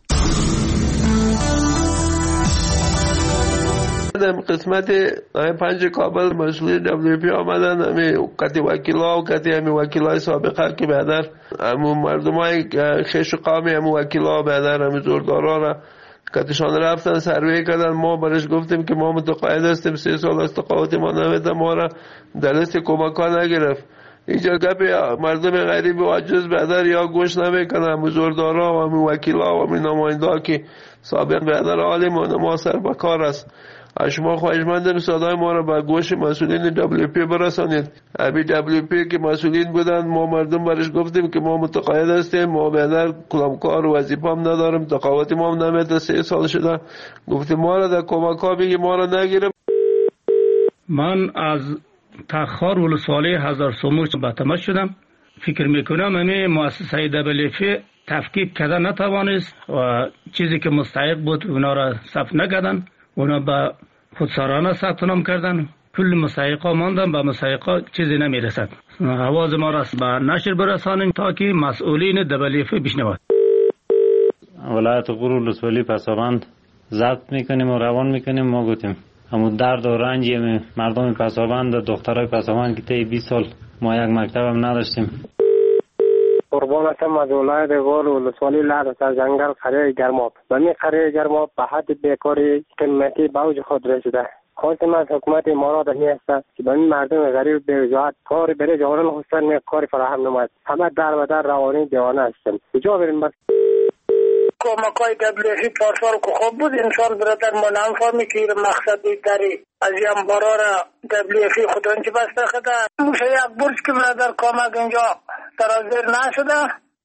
قسمت پنج کابل مسئولین دبلیو پی آمدن، همین کتی وکیلا و کتی همین وکیلای سابقه که بیادر همون مردم های خیش قامی همون وکیلا بیادر همین زوردارا را کتشان رفتن سروی کردن. ما برش گفتیم که ما متقاعد هستیم، سه سال است تقاعد ما نمیده، ما را در لیست کمک ها نگرفت. اینجا گپی مردم غریب و عجز بیادر یا گوش نمیکنن. همون زوردارا و همون وکیلا و همین نماینده ها که سابق بیادر عالم و ما سر بکار است. از شما خواهشمندم صدای ما را به گوش مسئولین دبلیو پی برسانید. ابی دبلیو پی که مسئولین بودن، ما مردم برش گفتیم که ما متقاعد هستیم، ما بیادر کلامکار و وظیفه هم نداریم، تقاعد ما هم نمیده، سه سال شده. گفتیم ما را در کمک ها بگی، ما را نگیرم. من از تخار ولسوالی هزار سومور به تماس شدم. فکر میکنم همین مؤسسه دبلیو پی تفکیک کرده نتوانست و چیزی که مستحق بود اونا را صف نکردن، اونا با خودسرانه ثبت نام کردن. کل مستحقا ماندن، به مستحقا چیزی نمیرسد. آواز ما را به نشر برسانیم تا که مسئولین دبلیو پی بشنوند. ولایت غور ولسوالی پسابند ضبط میکنیم و روان میکنیم. ما گفتیم همون درد و رنجی مردم پسابند، دخترای پسابند که طی بیست سال ما یک مکتب هم نداشتیم. قربان هستم از ولایت غور ولسوالی لحظه از جنگل قریه گرماب. و می قریه گرماب به حد بیکاری قیمتی به اوج خود رسیده. خواستم از حکومت امارات می است که به این مردم غریب به وجاهت کاری برای جوانان خواستن می کاری فراهم نماید. همه در و در روانی دیوانه هستند. کجا بریم بس؟ کمکای دبلیو پارسال که خوب بود، انسان برادر ما نمی‌فهمی که مقصدی داری از این برای دبلیو خودان چی بسته خدا. موشه یک برج که برادر کمک اینجا ترازیر نشده،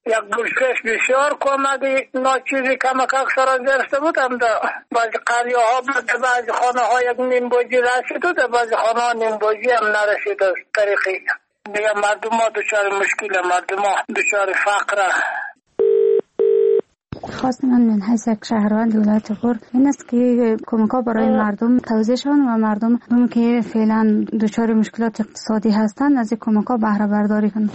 یک گوشتش بسیار کمکی ناچیزی کمک اکثر گرفته بودم در بعضی قریه ها بود، در بعضی خانه ها یک نیم بوجی رسید و در بعضی خانه ها نیم بوجی هم نرسید. از طریقی دیگه مردم ها دچار مشکل، مردم ها دچار فقر. خواست من من حیث یک شهروند ولایت غور این است که کمک ها برای مردم توزیع شوند و مردم هم که فعلا دچار مشکلات اقتصادی هستند از این کمک ها بهره برداری کنند.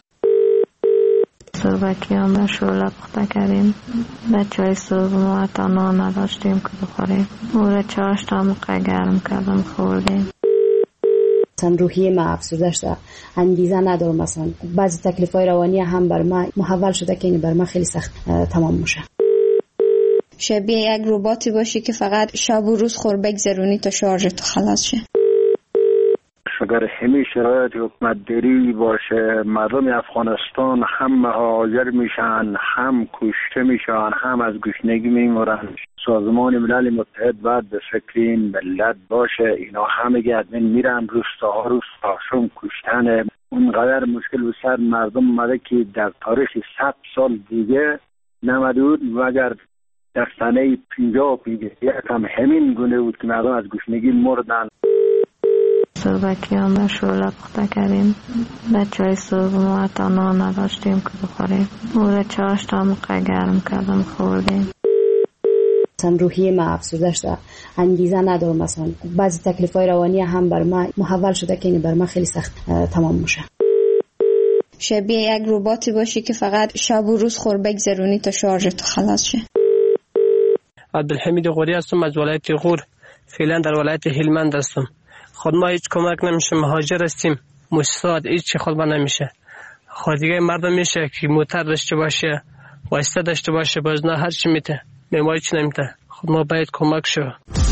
صبح کیام شعله پخته کردیم، به چای صبح ما تا نان نداشتیم که بخوریم، او را چاش تا موقع گرم کردم خوردیم. مثلا روحیه ما افسوده شده، انگیزه ندارم، مثلا بعضی تکلیفای روانی هم بر ما محول شده که این بر ما خیلی سخت تمام میشه. شبیه یک رباتی باشی که فقط شب و روز خور بگذرونی تا شارژت خلاص شه. اگر همین شرایط حکومت داری باشه، مردم افغانستان هم مهاجر میشن، هم کشته میشن، هم از گشنگی میمورن. سازمان ملل متحد باید به فکر این ملت باشه. اینا همه گردن میرن، روستاها روستاشون کشتن. اونقدر مشکل به سر مردم اومده که در تاریخ صد سال دیگه نمدود و اگر در سنه پینجاه و پینجاه هم همین گونه بود که مردم از گشنگی مردن. صبح کیام شعله پخته کردیم، به چای صبح ما تا نان نداشتیم که بخوریم، او را چاش تا موقع گرم کردم خوردیم. مثلا روحیه ما افسوده شده، انگیزه ندارم، مثلا بعضی تکلیفای روانی هم بر ما محول شده که این بر ما خیلی سخت تمام میشه. شبیه یک رباتی باشی که فقط شب و روز خور بگذرونی تا شارژت خلاص شه. عبدالحمید غوری هستم از ولایت غور، فعلا در ولایت هلمند هستم. خود ما هیچ کمک نمیشه، مهاجر هستیم، مستعد هیچ خود ما نمیشه. خود دیگه مردم میشه که موتر داشته باشه، واسطه داشته باشه، باز نه هر چی میته، ما هیچ نمیته. خود ما باید کمک شو.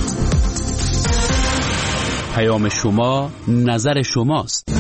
پیام شما نظر شماست.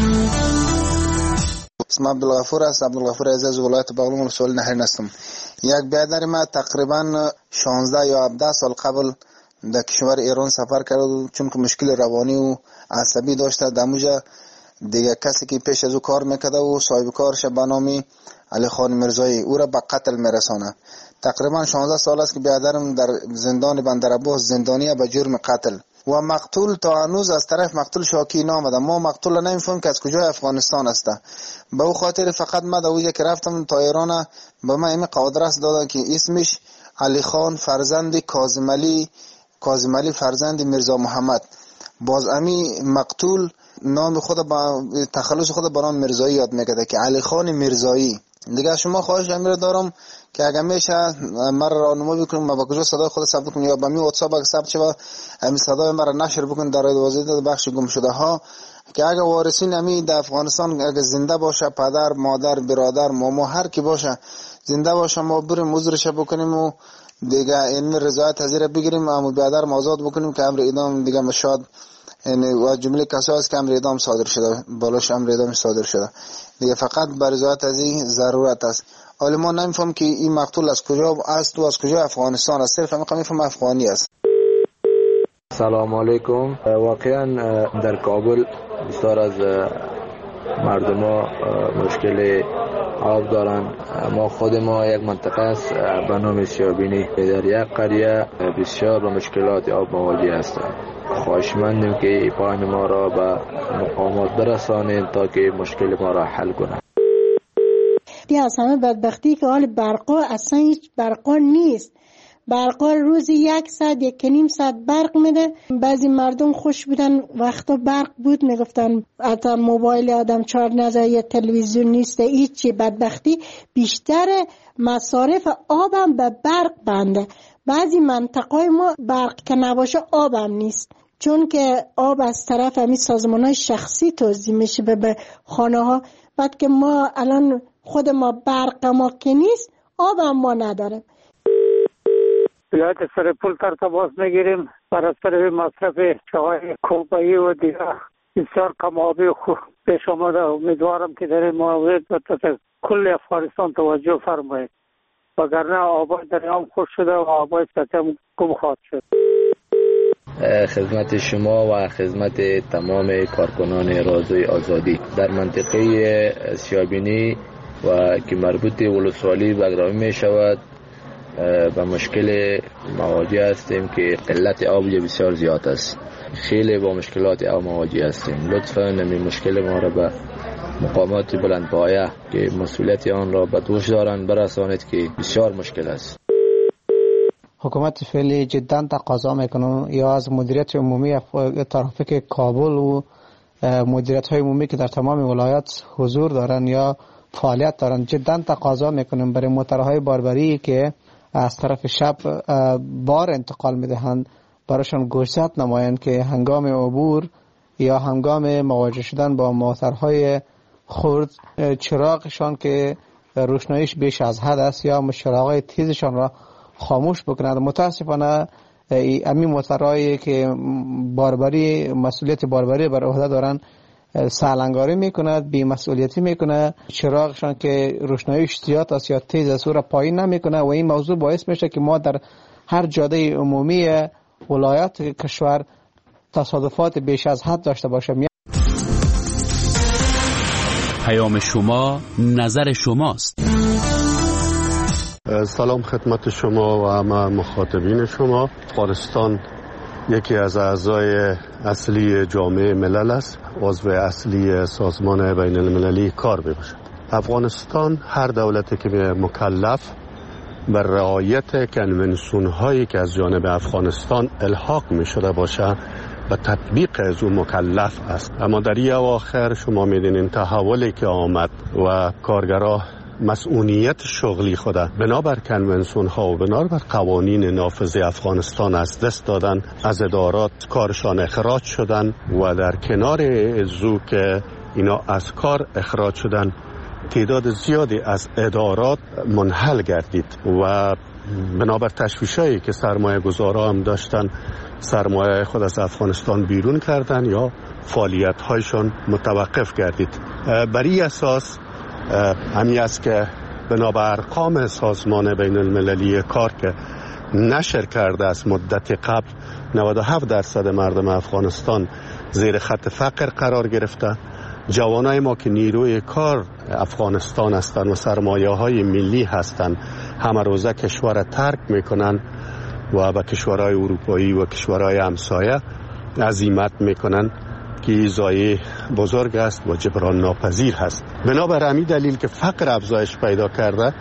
اسم عبدالغفور است، عبدالغفور عزیز، ولایت بغلان ولسوالی نهرین هستم. یک برادر ما تقریبا شانزده یا هفده سال قبل در کشور ایران سفر کرد، چون که مشکل روانی و عصبی داشته. دموجا دیگه کسی که پیش از او کار میکرده و صاحب کارش به نام علی خان مرزایی او را به قتل میرسانه. تقریبا شانزده سال است که برادرم در زندان بندرعباس زندانیه به جرم قتل و مقتول تا هنوز از طرف مقتول شاکی نامده. ما مقتول نمیفهمیم که از کجای افغانستان است. به او خاطر فقط ما در ویژه که رفتم تا ایران به ما این قادرس دادن که اسمش علی خان فرزند کاظم علی کاظم علی فرزند میرزا محمد. باز امی مقتول نام خود با تخلص خود با نام مرزایی یاد میکرده که علی خان مرزایی. دیگه شما خواهش امیر دارم که اگر میشه مرا راهنمایی بکنید ما با کجا صدای خود ثبت کنم یا با می واتساپ اگه ثبت شه امی صدای مرا نشر بکنید در وزارت بخش گم شده ها، که اگر وارثین امی در افغانستان اگر زنده باشه، پدر مادر برادر ماما هر کی باشه زنده باشه، ما بریم عذرش بکنیم و دیگه این رضایت حاضر بگیریم، اما برادر آزاد بکنیم که امر اعدام دیگه مشاد یعنی و جمله کسایی است که امر اعدام صادر شده، بالاش امر اعدام صادر شده دیگه، فقط بر رضایت از این ضرورت است. حالا ما نمیفهم که این مقتول از کجا است و از کجا افغانستان است، صرف میخوام میفهم افغانی است. سلام علیکم. واقعا در کابل بسیار از مردم ها مشکل آب دارن. ما خود ما یک منطقه است به نام سیابینی، در یک قریه بسیار به مشکلات آب مواجه هستند. خواهشمندیم که پایان ما را به مقامات برسانید تا که مشکل ما را حل کنند. دیگه از همه بدبختی که حال برقا اصلا هیچ برقا نیست. برقا روزی یک ساعت یک نیم ساعت برق میده. بعضی مردم خوش بودن وقتا برق بود میگفتن حتی موبایل آدم چارج نزد یا تلویزیون نیست. هیچی بدبختی بیشتر مصارف آبم به برق بنده. بعضی منطقه ما برق که نباشه آبم نیست، چون که آب از طرف همین سازمان‌های شخصی توزیع میشه به خانه ها. بعد که ما الان خود ما برق ما که نیست، آب هم ما نداریم. ولایت سرپل ترتباس میگیریم بر اثر مصرف چای کوبایی و دیگه بسیار کم آبی خوب پیش آمده. امیدوارم که در این مورد کل افغانستان توجه فرمایید، وگرنه آبای دریام خوش شده و آبای سطح گم خواهد شد. خدمت شما و خدمت تمام کارکنان رادیوی آزادی. در منطقه سیابینی و که مربوط ولسوالی بگرامی می شود به مشکل مواجه هستیم که قلت آب بسیار زیاد است. خیلی با مشکلات آب مواجه هستیم. لطفاً نمی مشکل ما را به مقامات بلندپایه که مسئولیت آن را به دوش دارند برسانید که بسیار مشکل است. حکومت فعلی جدا تقاضا میکنه یا از مدیریت عمومی ترافیک کابل و مدیریت های عمومی که در تمام ولایات حضور دارن یا فعالیت دارن جدا تقاضا میکنیم برای موترهای باربری که از طرف شب بار انتقال میدهند براشون گوشزد نمایند که هنگام عبور یا هنگام مواجه شدن با موترهای خرد چراغشان که روشناییش بیش از حد است یا چراغهای تیزشان را خاموش بکنند. متاسفانه امی موترهایی که باربری مسئولیت باربری بر عهده دارن سالنگاری میکند، بی مسئولیتی میکنه، چراغشان که روشناییش زیاد است یا تیز است او را پایین نمیکنه و این موضوع باعث میشه که ما در هر جاده عمومی ولایات کشور تصادفات بیش از حد داشته باشیم. پیام شما نظر شماست. سلام خدمت شما و همه مخاطبین شما. افغانستان یکی از اعضای اصلی جامعه ملل است، عضو اصلی سازمان بین المللی کار میباشد. افغانستان هر دولتی که مکلف بر رعایت کنونسیون هایی که از جانب افغانستان الحاق می شده باشه و تطبیق از اون مکلف است. اما در این اواخر شما میدونین تحولی که آمد و کارگرها مسئولیت شغلی خود بنابر کنونسیون ها و بنابر قوانین نافذ افغانستان از دست دادن، از ادارات کارشان اخراج شدن و در کنار ازو که اینا از کار اخراج شدن تعداد زیادی از ادارات منحل گردید و بنابر تشویشایی که سرمایه گذارا هم داشتن سرمایه خود از افغانستان بیرون کردن یا فعالیت هایشان متوقف گردید. بر این اساس همی است که بنابر ارقام سازمان بین المللی کار که نشر کرده است مدت قبل نود و هفت درصد مردم افغانستان زیر خط فقر قرار گرفته. جوانای ما که نیروی کار افغانستان هستند و سرمایه های ملی هستند همه روزه کشور ترک میکنن و به کشورهای اروپایی و کشورهای همسایه عزیمت میکنن که ضایعه بزرگ است و جبران ناپذیر هست. بنابر همین دلیل که فقر افزایش پیدا کرده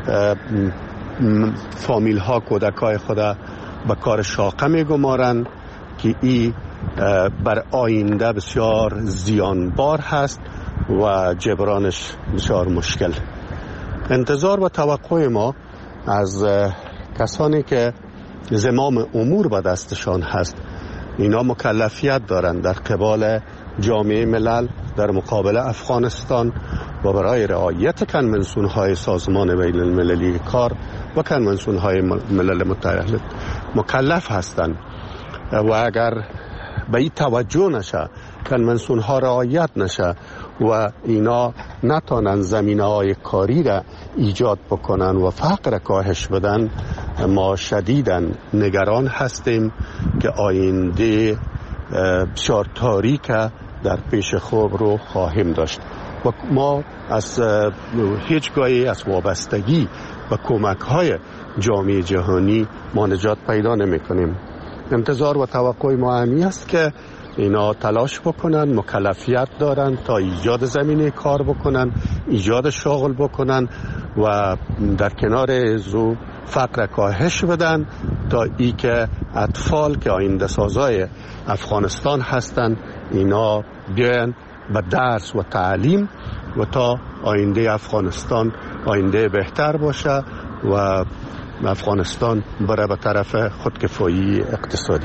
فامیل ها کودکای خود به کار شاقه میگمارن که این بر آینده بسیار زیانبار هست و جبرانش بسیار مشکل. انتظار و توقع ما از کسانی که زمام امور به دستشان هست اینا مکلفیت دارند در قبال جامعه ملل در مقابل افغانستان و برای رعایت کنونسیون های سازمان بین المللی کار و کنونسیون های ملل متحد مکلف هستند و اگر به این توجه نشه کنونسیون ها رعایت نشه و اینا نتانن زمینه های کاری را ایجاد بکنن و فقر کاهش بدن ما شدیداً نگران هستیم که آینده بسیار تاریک در پیش خود رو خواهیم داشت و ما از هیچگاهی از وابستگی و کمک های جامعه جهانی ما نجات پیدا نمی کنیم. انتظار و توقع ما همی است که اینا تلاش بکنن، مکلفیت دارن تا ایجاد زمینه کار بکنن، ایجاد شغل بکنن و در کنار ازو فقر کاهش بدن تا ای که اطفال که آینده سازای افغانستان هستن اینا بیان به درس و تعلیم و تا آینده افغانستان آینده بهتر باشه و افغانستان بره به طرف خودکفایی اقتصادی.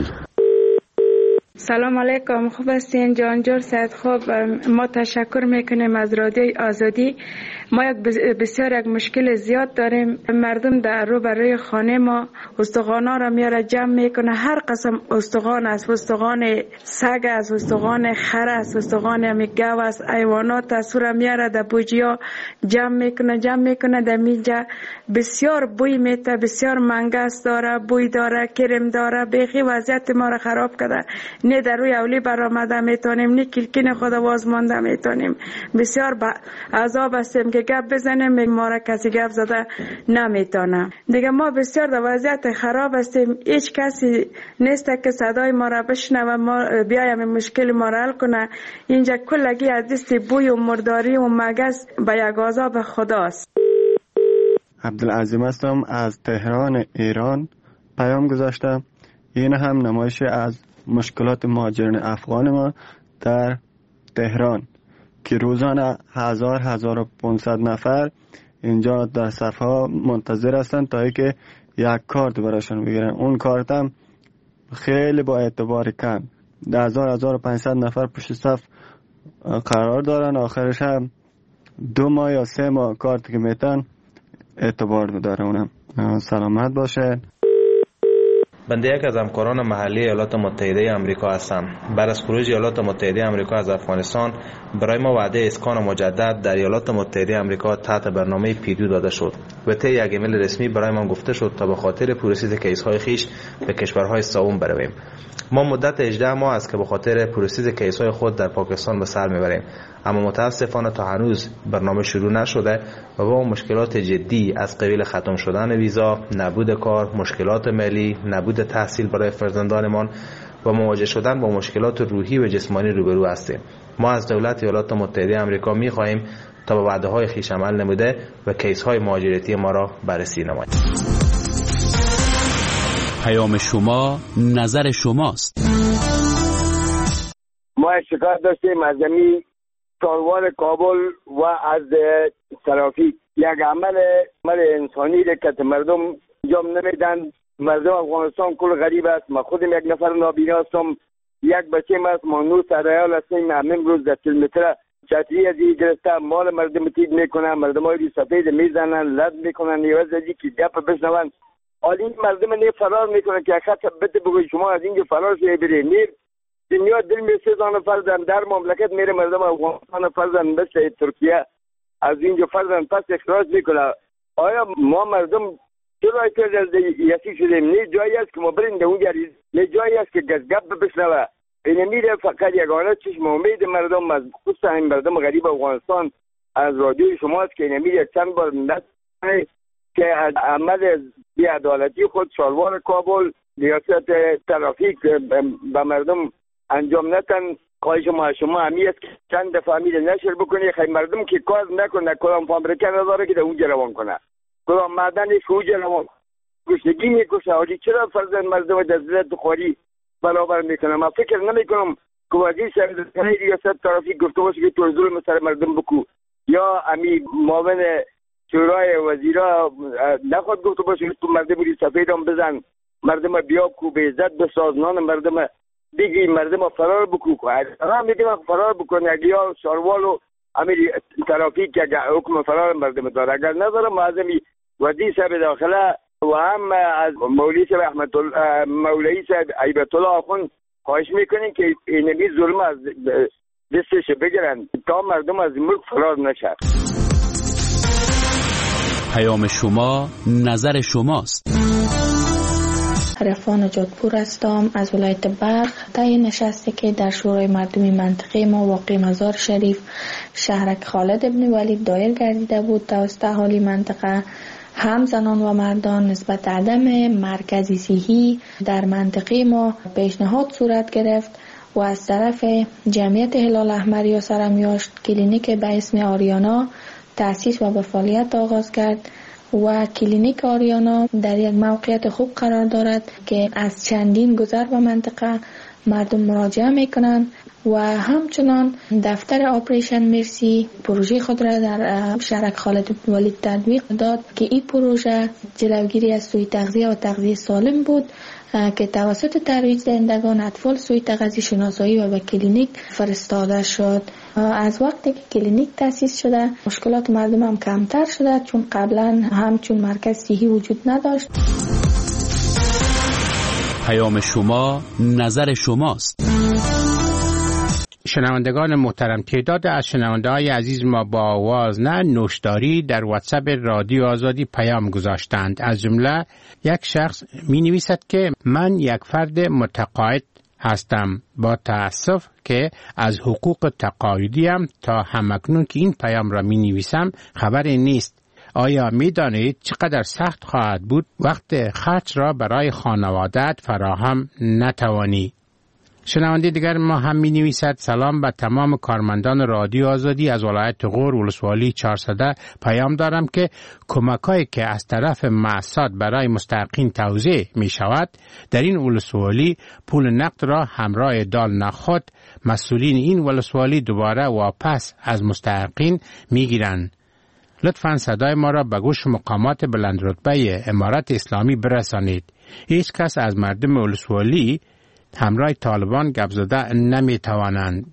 سلام علیکم، خوب هستین جانجور سید؟ خوب، ما تشکر میکنیم از رادیوی آزادی. ما یک بسیار یک مشکل زیاد داریم. مردم در رو برای خانه ما استخوانا را میاره جمع میکنه، هر قسم استخوان است، استخوان سگ است، استخوان خر است، استخوان همی گاو است، حیوانات است، را میاره در بوجیا جمع میکنه جمع میکنه در میجا. بسیار بوی میته، بسیار منگس داره، بوی داره، کرم داره، بیخی وضعیت ما را خراب کرده. نه در روی اولی برآمده میتونیم، نه کلکین خود واز مانده میتونیم. بسیار با عذاب هستیم که گپ بزنیم ما را کسی گپ زده نمیتونه. دیگه ما بسیار در وضعیت خراب هستیم، هیچ کسی نیست که صدای ما را بشنوه ما بیایم مشکل ما را حل کنه. اینجا کلگی از دست بوی و مرداری و مگس به یک عذاب خداست. عبدالعظیم هستم از تهران ایران پیام گذاشتم. این هم نمایش از مشکلات مهاجرین افغان ما در تهران که روزانه هزار هزار و پانصد نفر اینجا در صفها منتظر هستند تا اینکه یک کارت براشون بگیرن. اون کارت هم خیلی با اعتبار کم، هزار هزار و پانصد نفر پشت صف قرار دارن، آخرش هم دو ماه یا سه ماه کارت که میتن اعتبار داره. اونم سلامت باشه. بنده یک از همکاران محلی ایالات متحده آمریکا هستم. بعد از خروج ایالات متحده آمریکا از افغانستان برای ما وعده اسکان مجدد در ایالات متحده آمریکا تحت برنامه پیدو داده شد و طی یک ایمیل رسمی برای ما گفته شد تا به خاطر پروسس کیس‌های خیش به کشورهای سوم برویم. ما مدت هجده ماه است که به خاطر پروسس کیس‌های خود در پاکستان به سر میبریم، اما متاسفانه تا هنوز برنامه شروع نشده و با مشکلات جدی از قبیل ختم شدن ویزا، نبود کار، مشکلات مالی، نبود تحصیل برای فرزندانمان و مواجه شدن با مشکلات روحی و جسمانی روبرو هستیم. ما از دولت ایالات متحده آمریکا می‌خواهیم تا به وعده‌های خویش عمل نموده و کیس‌های مهاجرتی ما را بررسی نماید. پیام شما نظر شماست. ما شکایت داشتیم از زمین کاروان کابل و از ترافیک. یک عمل عمل انسانی را که مردم انجام نمیدن. مردم افغانستان کل غریب است. ما خودم یک نفر نابینا هستم، یک بچه ما است، ما نو سرایال هستیم. امروز در کیلومتر چتری از این گرفته مال مردم تید میکنن، مردم های سفید میزنن، لد میکنن، نیوز ازی که گپ بشنون. حالی مردم نه فرار میکنن که خط بده بگوی شما از اینجا فرار شده بری نیر دنیا دل می سیزان فرزن در مملکت میره مردم افغانستان فرزن مثل ترکیه از اینجا فرزن پس اخراج میکنه. آیا ما مردم چرا که یسی شدیم؟ نه جایی است که ما برین در اونجا، نه جایی است که گپ بشنوه. این میره فقط یگانه چشم امید مردم از خصوصا این مردم غریب افغانستان از رادیوی شماست که این میره چند بار نتونه که از عمل بی‌عدالتی خود شالوار کابل ریاست ترافیک به مردم انجام نتن. خواهش ما شما همی است که چند دفعه میره نشر بکنی خیلی مردم که کار نکنه، کدام فابریکه نداره که در اونجا روان کنه، کدام معدنش اونجا روان گشنگی میکشه. حالی چرا فرزند مردم در ذلت خواری برابر میکنه؟ من فکر نمیکنم که وزیر شهرداری ریاست ترافیک گفته باشه که تو ظلم سر مردم بکو، یا امی معاون شورای وزیرا نخواد گفته باشه تو مردم ری سفید هم بزن، مردم بیا کو به عزت بساز، نان مردم دیگه مردم فرار بکو. هم میگه فرار بکنه اگه یا شاروال و امیر ترافیک که حکم فرار مردم داره، اگر نداره معظمی وزیر صاحب داخله و هم از مولوی صاحب احمد الله مولوی صاحب ایبت الله آخوند خواهش میکنین که اینمی ظلم از دستش بگیرن تا مردم از ملک فرار نشه. پیام شما نظر شماست. عرفان جادپور هستم از ولایت بلخ. طی نشستی که در شورای مردمی منطقه ما واقع مزار شریف شهرک خالد ابن ولید دایر گردیده بود توسط اهالی منطقه، هم زنان و مردان نسبت عدم مرکزی صحی در منطقه ما پیشنهاد صورت گرفت و از طرف جمعیت هلال احمر یا سرمیاشت کلینیک به اسم آریانا تأسیس و به فعالیت آغاز کرد و کلینیک آریانا در یک موقعیت خوب قرار دارد که از چندین گذر و منطقه مردم مراجعه میکنند و همچنان دفتر آپریشن مرسی پروژه خود را در شهرک خالد ولید تطبیق داد که این پروژه جلوگیری از سوء تغذیه و تغذیه سالم بود که توسط ترویج دهندگان اطفال سوء تغذیه شناسایی و به کلینیک فرستاده شد. از وقتی که کلینیک تأسیس شده مشکلات مردم هم کمتر شده، چون قبلا همچون مرکز صحی وجود نداشت. پیام شما نظر شماست. شنوندگان محترم، تعداد از شنونده های عزیز ما با آواز نه نوشداری در واتساپ رادیو آزادی پیام گذاشتند. از جمله یک شخص می نویسد که من یک فرد متقاعد هستم. با تأسف که از حقوق تقاعدی هم تا همکنون که این پیام را می نویسم خبری نیست. آیا می دانید چقدر سخت خواهد بود وقت خرج را برای خانواده‌ات فراهم نتوانی؟ شنونده دیگر ما هم می نویسد سلام به تمام کارمندان رادیو آزادی از ولایت غور ولسوالی چهارصده. پیام دارم که کمکایی که از طرف مؤسسات برای مستحقین توزیع می شود در این ولسوالی پول نقد را همراه دال نخود مسئولین این ولسوالی دوباره واپس از مستحقین می گیرند. لطفاً صدای ما را به گوش مقامات بلند رتبه امارت اسلامی برسانید. هیچ کس از مردم ولسوالی همراه طالبان گپ زده نمی توانند.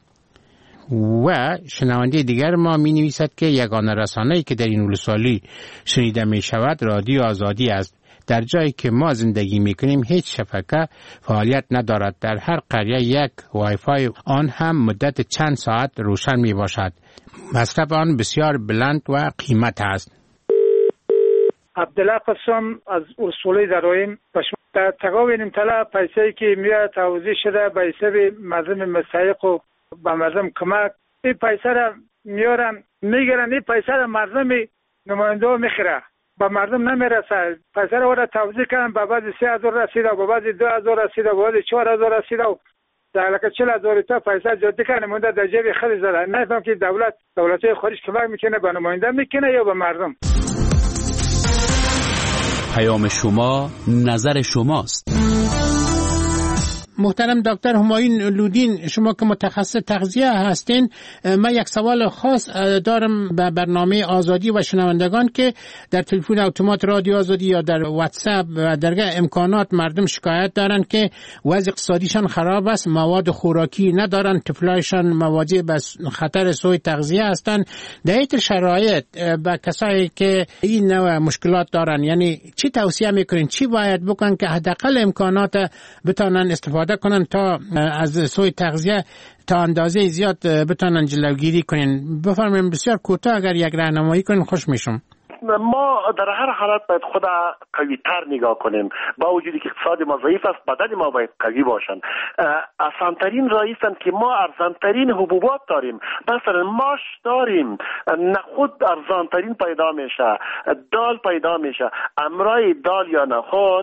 و شنونده دیگر ما می نویسد که یگانه رسانه‌ای که در این ولسوالی شنیده می شود رادیو آزادی است. در جایی که ما زندگی می کنیم هیچ شبکه فعالیت ندارد. در هر قریه یک وای فای آن هم مدت چند ساعت روشن می باشد. مصرف آن بسیار بلند و قیمت است. عبدالله قسم از ولسوالی درایم در تقاوین طلا پیسه‌ای که میاد توزیع شده به حساب مردم مستحق و به مردم کمک این پیسه را میارن میگیرن این پیسه را مردم نماینده میخره به مردم نمیرسه پیسه را وارد توزیع کردن به بعضی سه هزار رسیده به بعضی دو هزار رسیده به بعضی چهار هزار رسیده و در لکه چهل هزار تا پیسه جدی کنه مونده در جیب خیلی زده نفهم که دولت دولت‌های خارج کمک میکنه به نماینده میکنه یا به مردم. پیام شما نظر شماست. محترم دکتر همایون لودین، شما که متخصص تغذیه هستین، من یک سوال خاص دارم به برنامه آزادی و شنوندگان که در تلفن اتومات رادیو آزادی یا در واتساپ و درگاه امکانات مردم شکایت دارن که وضع اقتصادیشان خراب است، مواد خوراکی ندارن، طفلایشان مواجه به خطر سوء تغذیه هستند. در این شرایط به کسایی که این نوع مشکلات دارن یعنی چی توصیه میکنین، چی باید بکنن که حداقل امکانات بتونن استفاده کنن تا از سوء تغذیه تا اندازه زیاد بتونن جلوگیری کنین؟ بفرمایید بسیار کوتاه اگر یک راهنمایی کنین خوش میشم. ما در هر حالت باید خود قوی تر نگاه کنیم. با وجودی که اقتصاد ما ضعیف است بدن ما باید قوی باشن. آسانترین راه است که ما ارزانترین حبوبات داریم. مثلا ماش داریم، نخود ارزانترین پیدا میشه، دال پیدا میشه. امرای دال یا نخود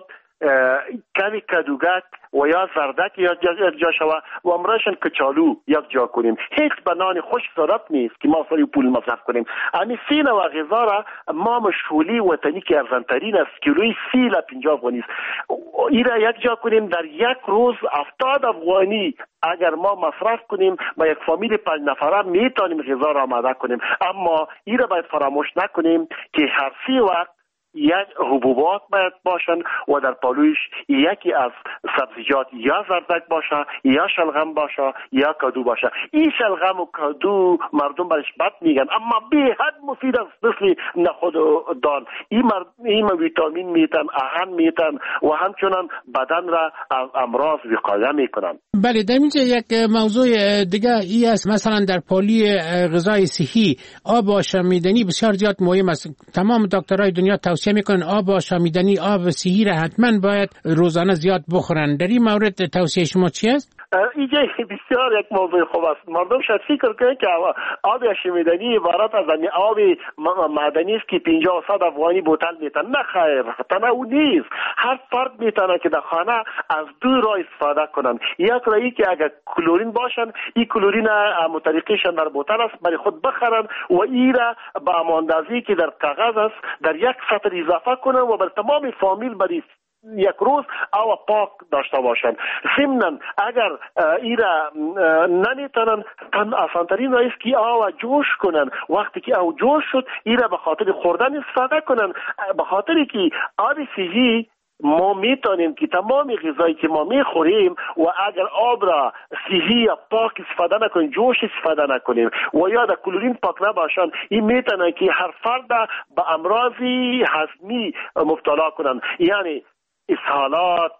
کمی کدوگک و یا زردک یا جا شوه و امرایشان کچالو یک جا کنیم. هیچ بنان خوش ضرورت نیست که ما سری پول مصرف کنیم. امی سین و غذا را ما مشغولی وطنی که ارزانترین است کیلوی سی تا پنجاه افغانی است. این را یک جا کنیم در یک روز هفتاد افغانی اگر ما مصرف کنیم با یک فامیل پنج نفره میتونیم غذا را آماده کنیم. اما این را باید فراموش نکنیم که هر سی وقت یک حبوبات باید باشن و در پالویش یکی از سبزیجات یا زردک باشه یا شلغم باشه یا کدو باشه. این شلغم و کدو مردم برش بد میگن اما به حد مفید است مثل نخود و دال. این مرد این ویتامین میتن، اهن میتن و همچنان بدن را از امراض وقایه میکنن. بله، در اینجا یک موضوع دیگه ای است، مثلا در پالی غذای صحی آب آشامیدنی بسیار زیاد مهم است. تمام دکترای دنیا توصیه میکنن آب آشامیدنی، آب صحی را حتما باید روزانه زیاد بخورن. در این مورد توصیه شما چی است؟ اینجا بسیار یک موضوع خوب است. مردم شاید فکر کنه که آب آشامیدنی عبارت از آب معدنی است که پنجاه و صد افغانی بوتل میتن. نه خیر، تنها او نیست. هر فرد میتونه که در خانه از دو راه استفاده کنن. یک راهی که اگر کلورین باشن، این کلورین متریقیشان در بوتل است برای خود بخرن و این را با اماندازی که در کاغذ است در یک سطر اضافه کنن و بر تمام فامیل برای یک روز آب پاک داشته باشن. ضمناً اگر ایرا نمیتونن تن آسانترین راه است که آب جوش کنن. وقتی که آب جوش شد ایرا به خاطر خوردن استفاده کنن. به خاطری که آب صحی ما میتونیم که تمام غذایی که ما میخوریم و اگر آب را صحی یا پاک استفاده نکنیم، جوش استفاده نکنیم و یا در کلورین پاک نباشن، این میتونه که هر فرد به امراضی هضمی مبتلا کنن، یعنی اسهالات،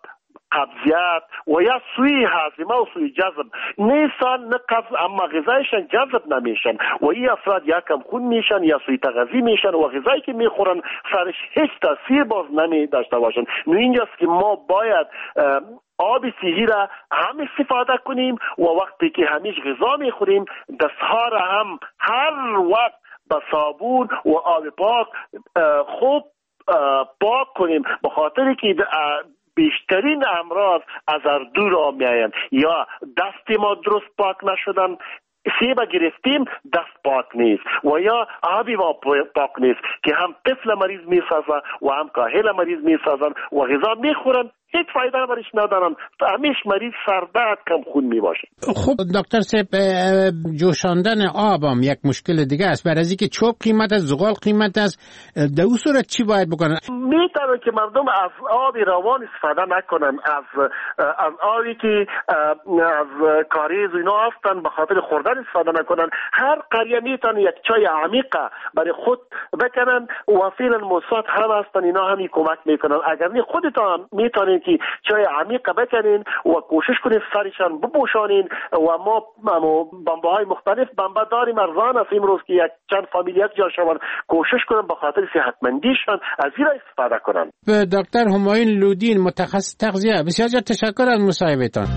قبضیت و یا سوی هاضمه و سوی جذب نیستن، نه قبض اما غذایشان جذب نمیشن و این افراد یا کم خون میشن یا سوی تغذیه میشن و غذایی که میخورن سرش هیچ تاثیر باز نمی داشته باشن. نو اینجاست که ما باید آب صحی را هم استفاده کنیم و وقتی که همیش غذا میخوریم دستها را هم هر وقت با صابون و آب پاک خوب پاک کنیم، به خاطر که بیشترین امراض از دور را میآیند. یا دست ما درست پاک نشدن، سیب گرفتیم دست پاک نیست و یا آبی ما پاک نیست که هم طفل مریض میسازن و هم کاهل مریض میسازن و غذا میخورن هیچ فایده برش ندارن، همیش مریض سردرد کم خون می باشه. خب دکتر صاحب، جوشاندن آب هم یک مشکل دیگه است. برای اینکه چوب قیمت است، زغال قیمت است، در اون صورت چی باید بکنن؟ میتونه که مردم از آب روان استفاده نکنن، از از آبی که از کاریز و اینا هستن به خاطر خوردن استفاده نکنن. هر قریه میتونه یک چای عمیق برای خود بکنن و فعلا موساد هم هستن، اینا هم کمک میکنن. اگر نه خودتان میتونین که چای عمیق بکنین و کوشش کنین سرشان بپوشانین و ما بمبه های مختلف بمبه داریم ارزان است امروز که یک چند فامیل یک جا شون، کوشش کنن به خاطر صحتمندیشان از این استفاده کنن. دکتر همایون لودین، متخصص تغذیه، بسیار زیاد تشکر از مصاحبهتان.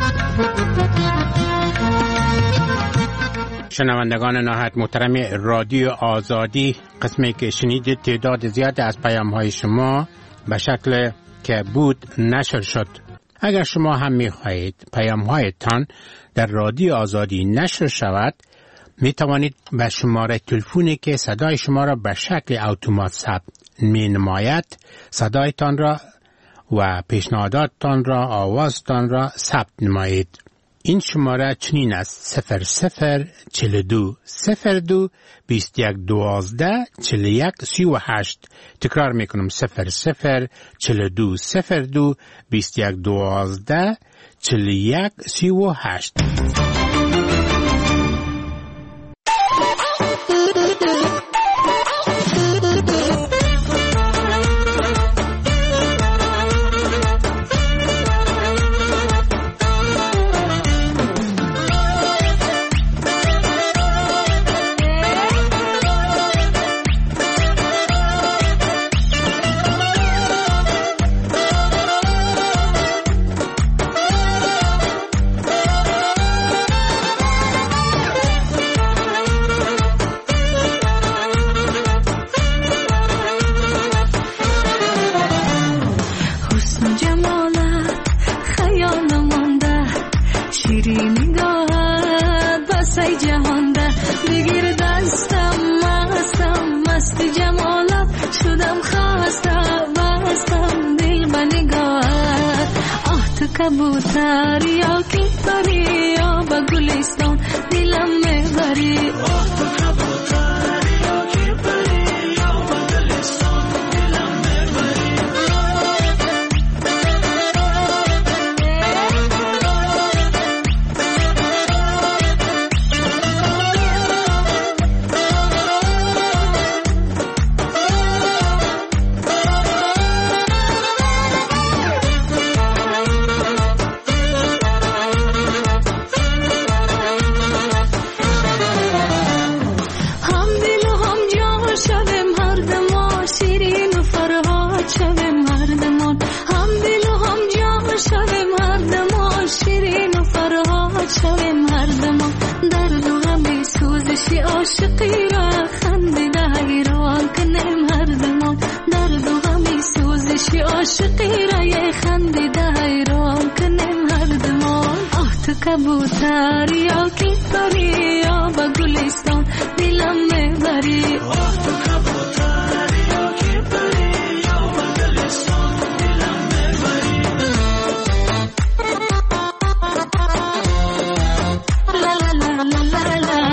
شنوندگان نهایت محترم رادیو آزادی، قسمی که شنیدید تعداد زیاد از پیام های شما به شکل که بود نشر شد. اگر شما هم می خواهید پیام هایتان در رادیو آزادی نشر شود، می توانید به شماره تلفنی که صدای شما را به شکل اتومات ثبت می نماید صدایتان را و پیشنهاداتتان را، آوازتان را ثبت نمایید. این شماره چنین است: صفر صفر چل دو صفر دو بیست یک دوازده چل یک سی و هشت. تکرار میکنم: صفر صفر چل دو صفر دو بیست یک دوازده چل یک سی و هشت. कबूतर या की परी या बगुलिस्तान दिलम में भरी कबूतर या की परी या बगुलिस्तान दिलम में भरी عاشقی را خنده ایران کنیم هر دمان درد و غمی سوزشی عاشقی را یه خنده ایران کنیم هر دمان آه تو کبوتر یا کی پری یا با گلستان دلم میبری آه تو کبوتر یا کی پری یا با گلستان دلم میبری لا لا لا لا لا لا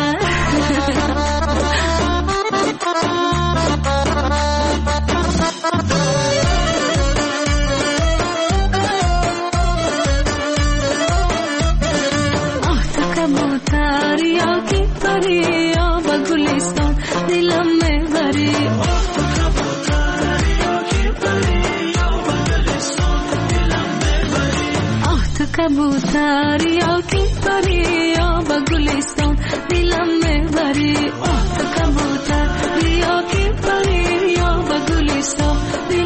کبوتر یا کی پری یا به گلستان دلم میبری آه تو کبوتر یا کی پری یا به گلستان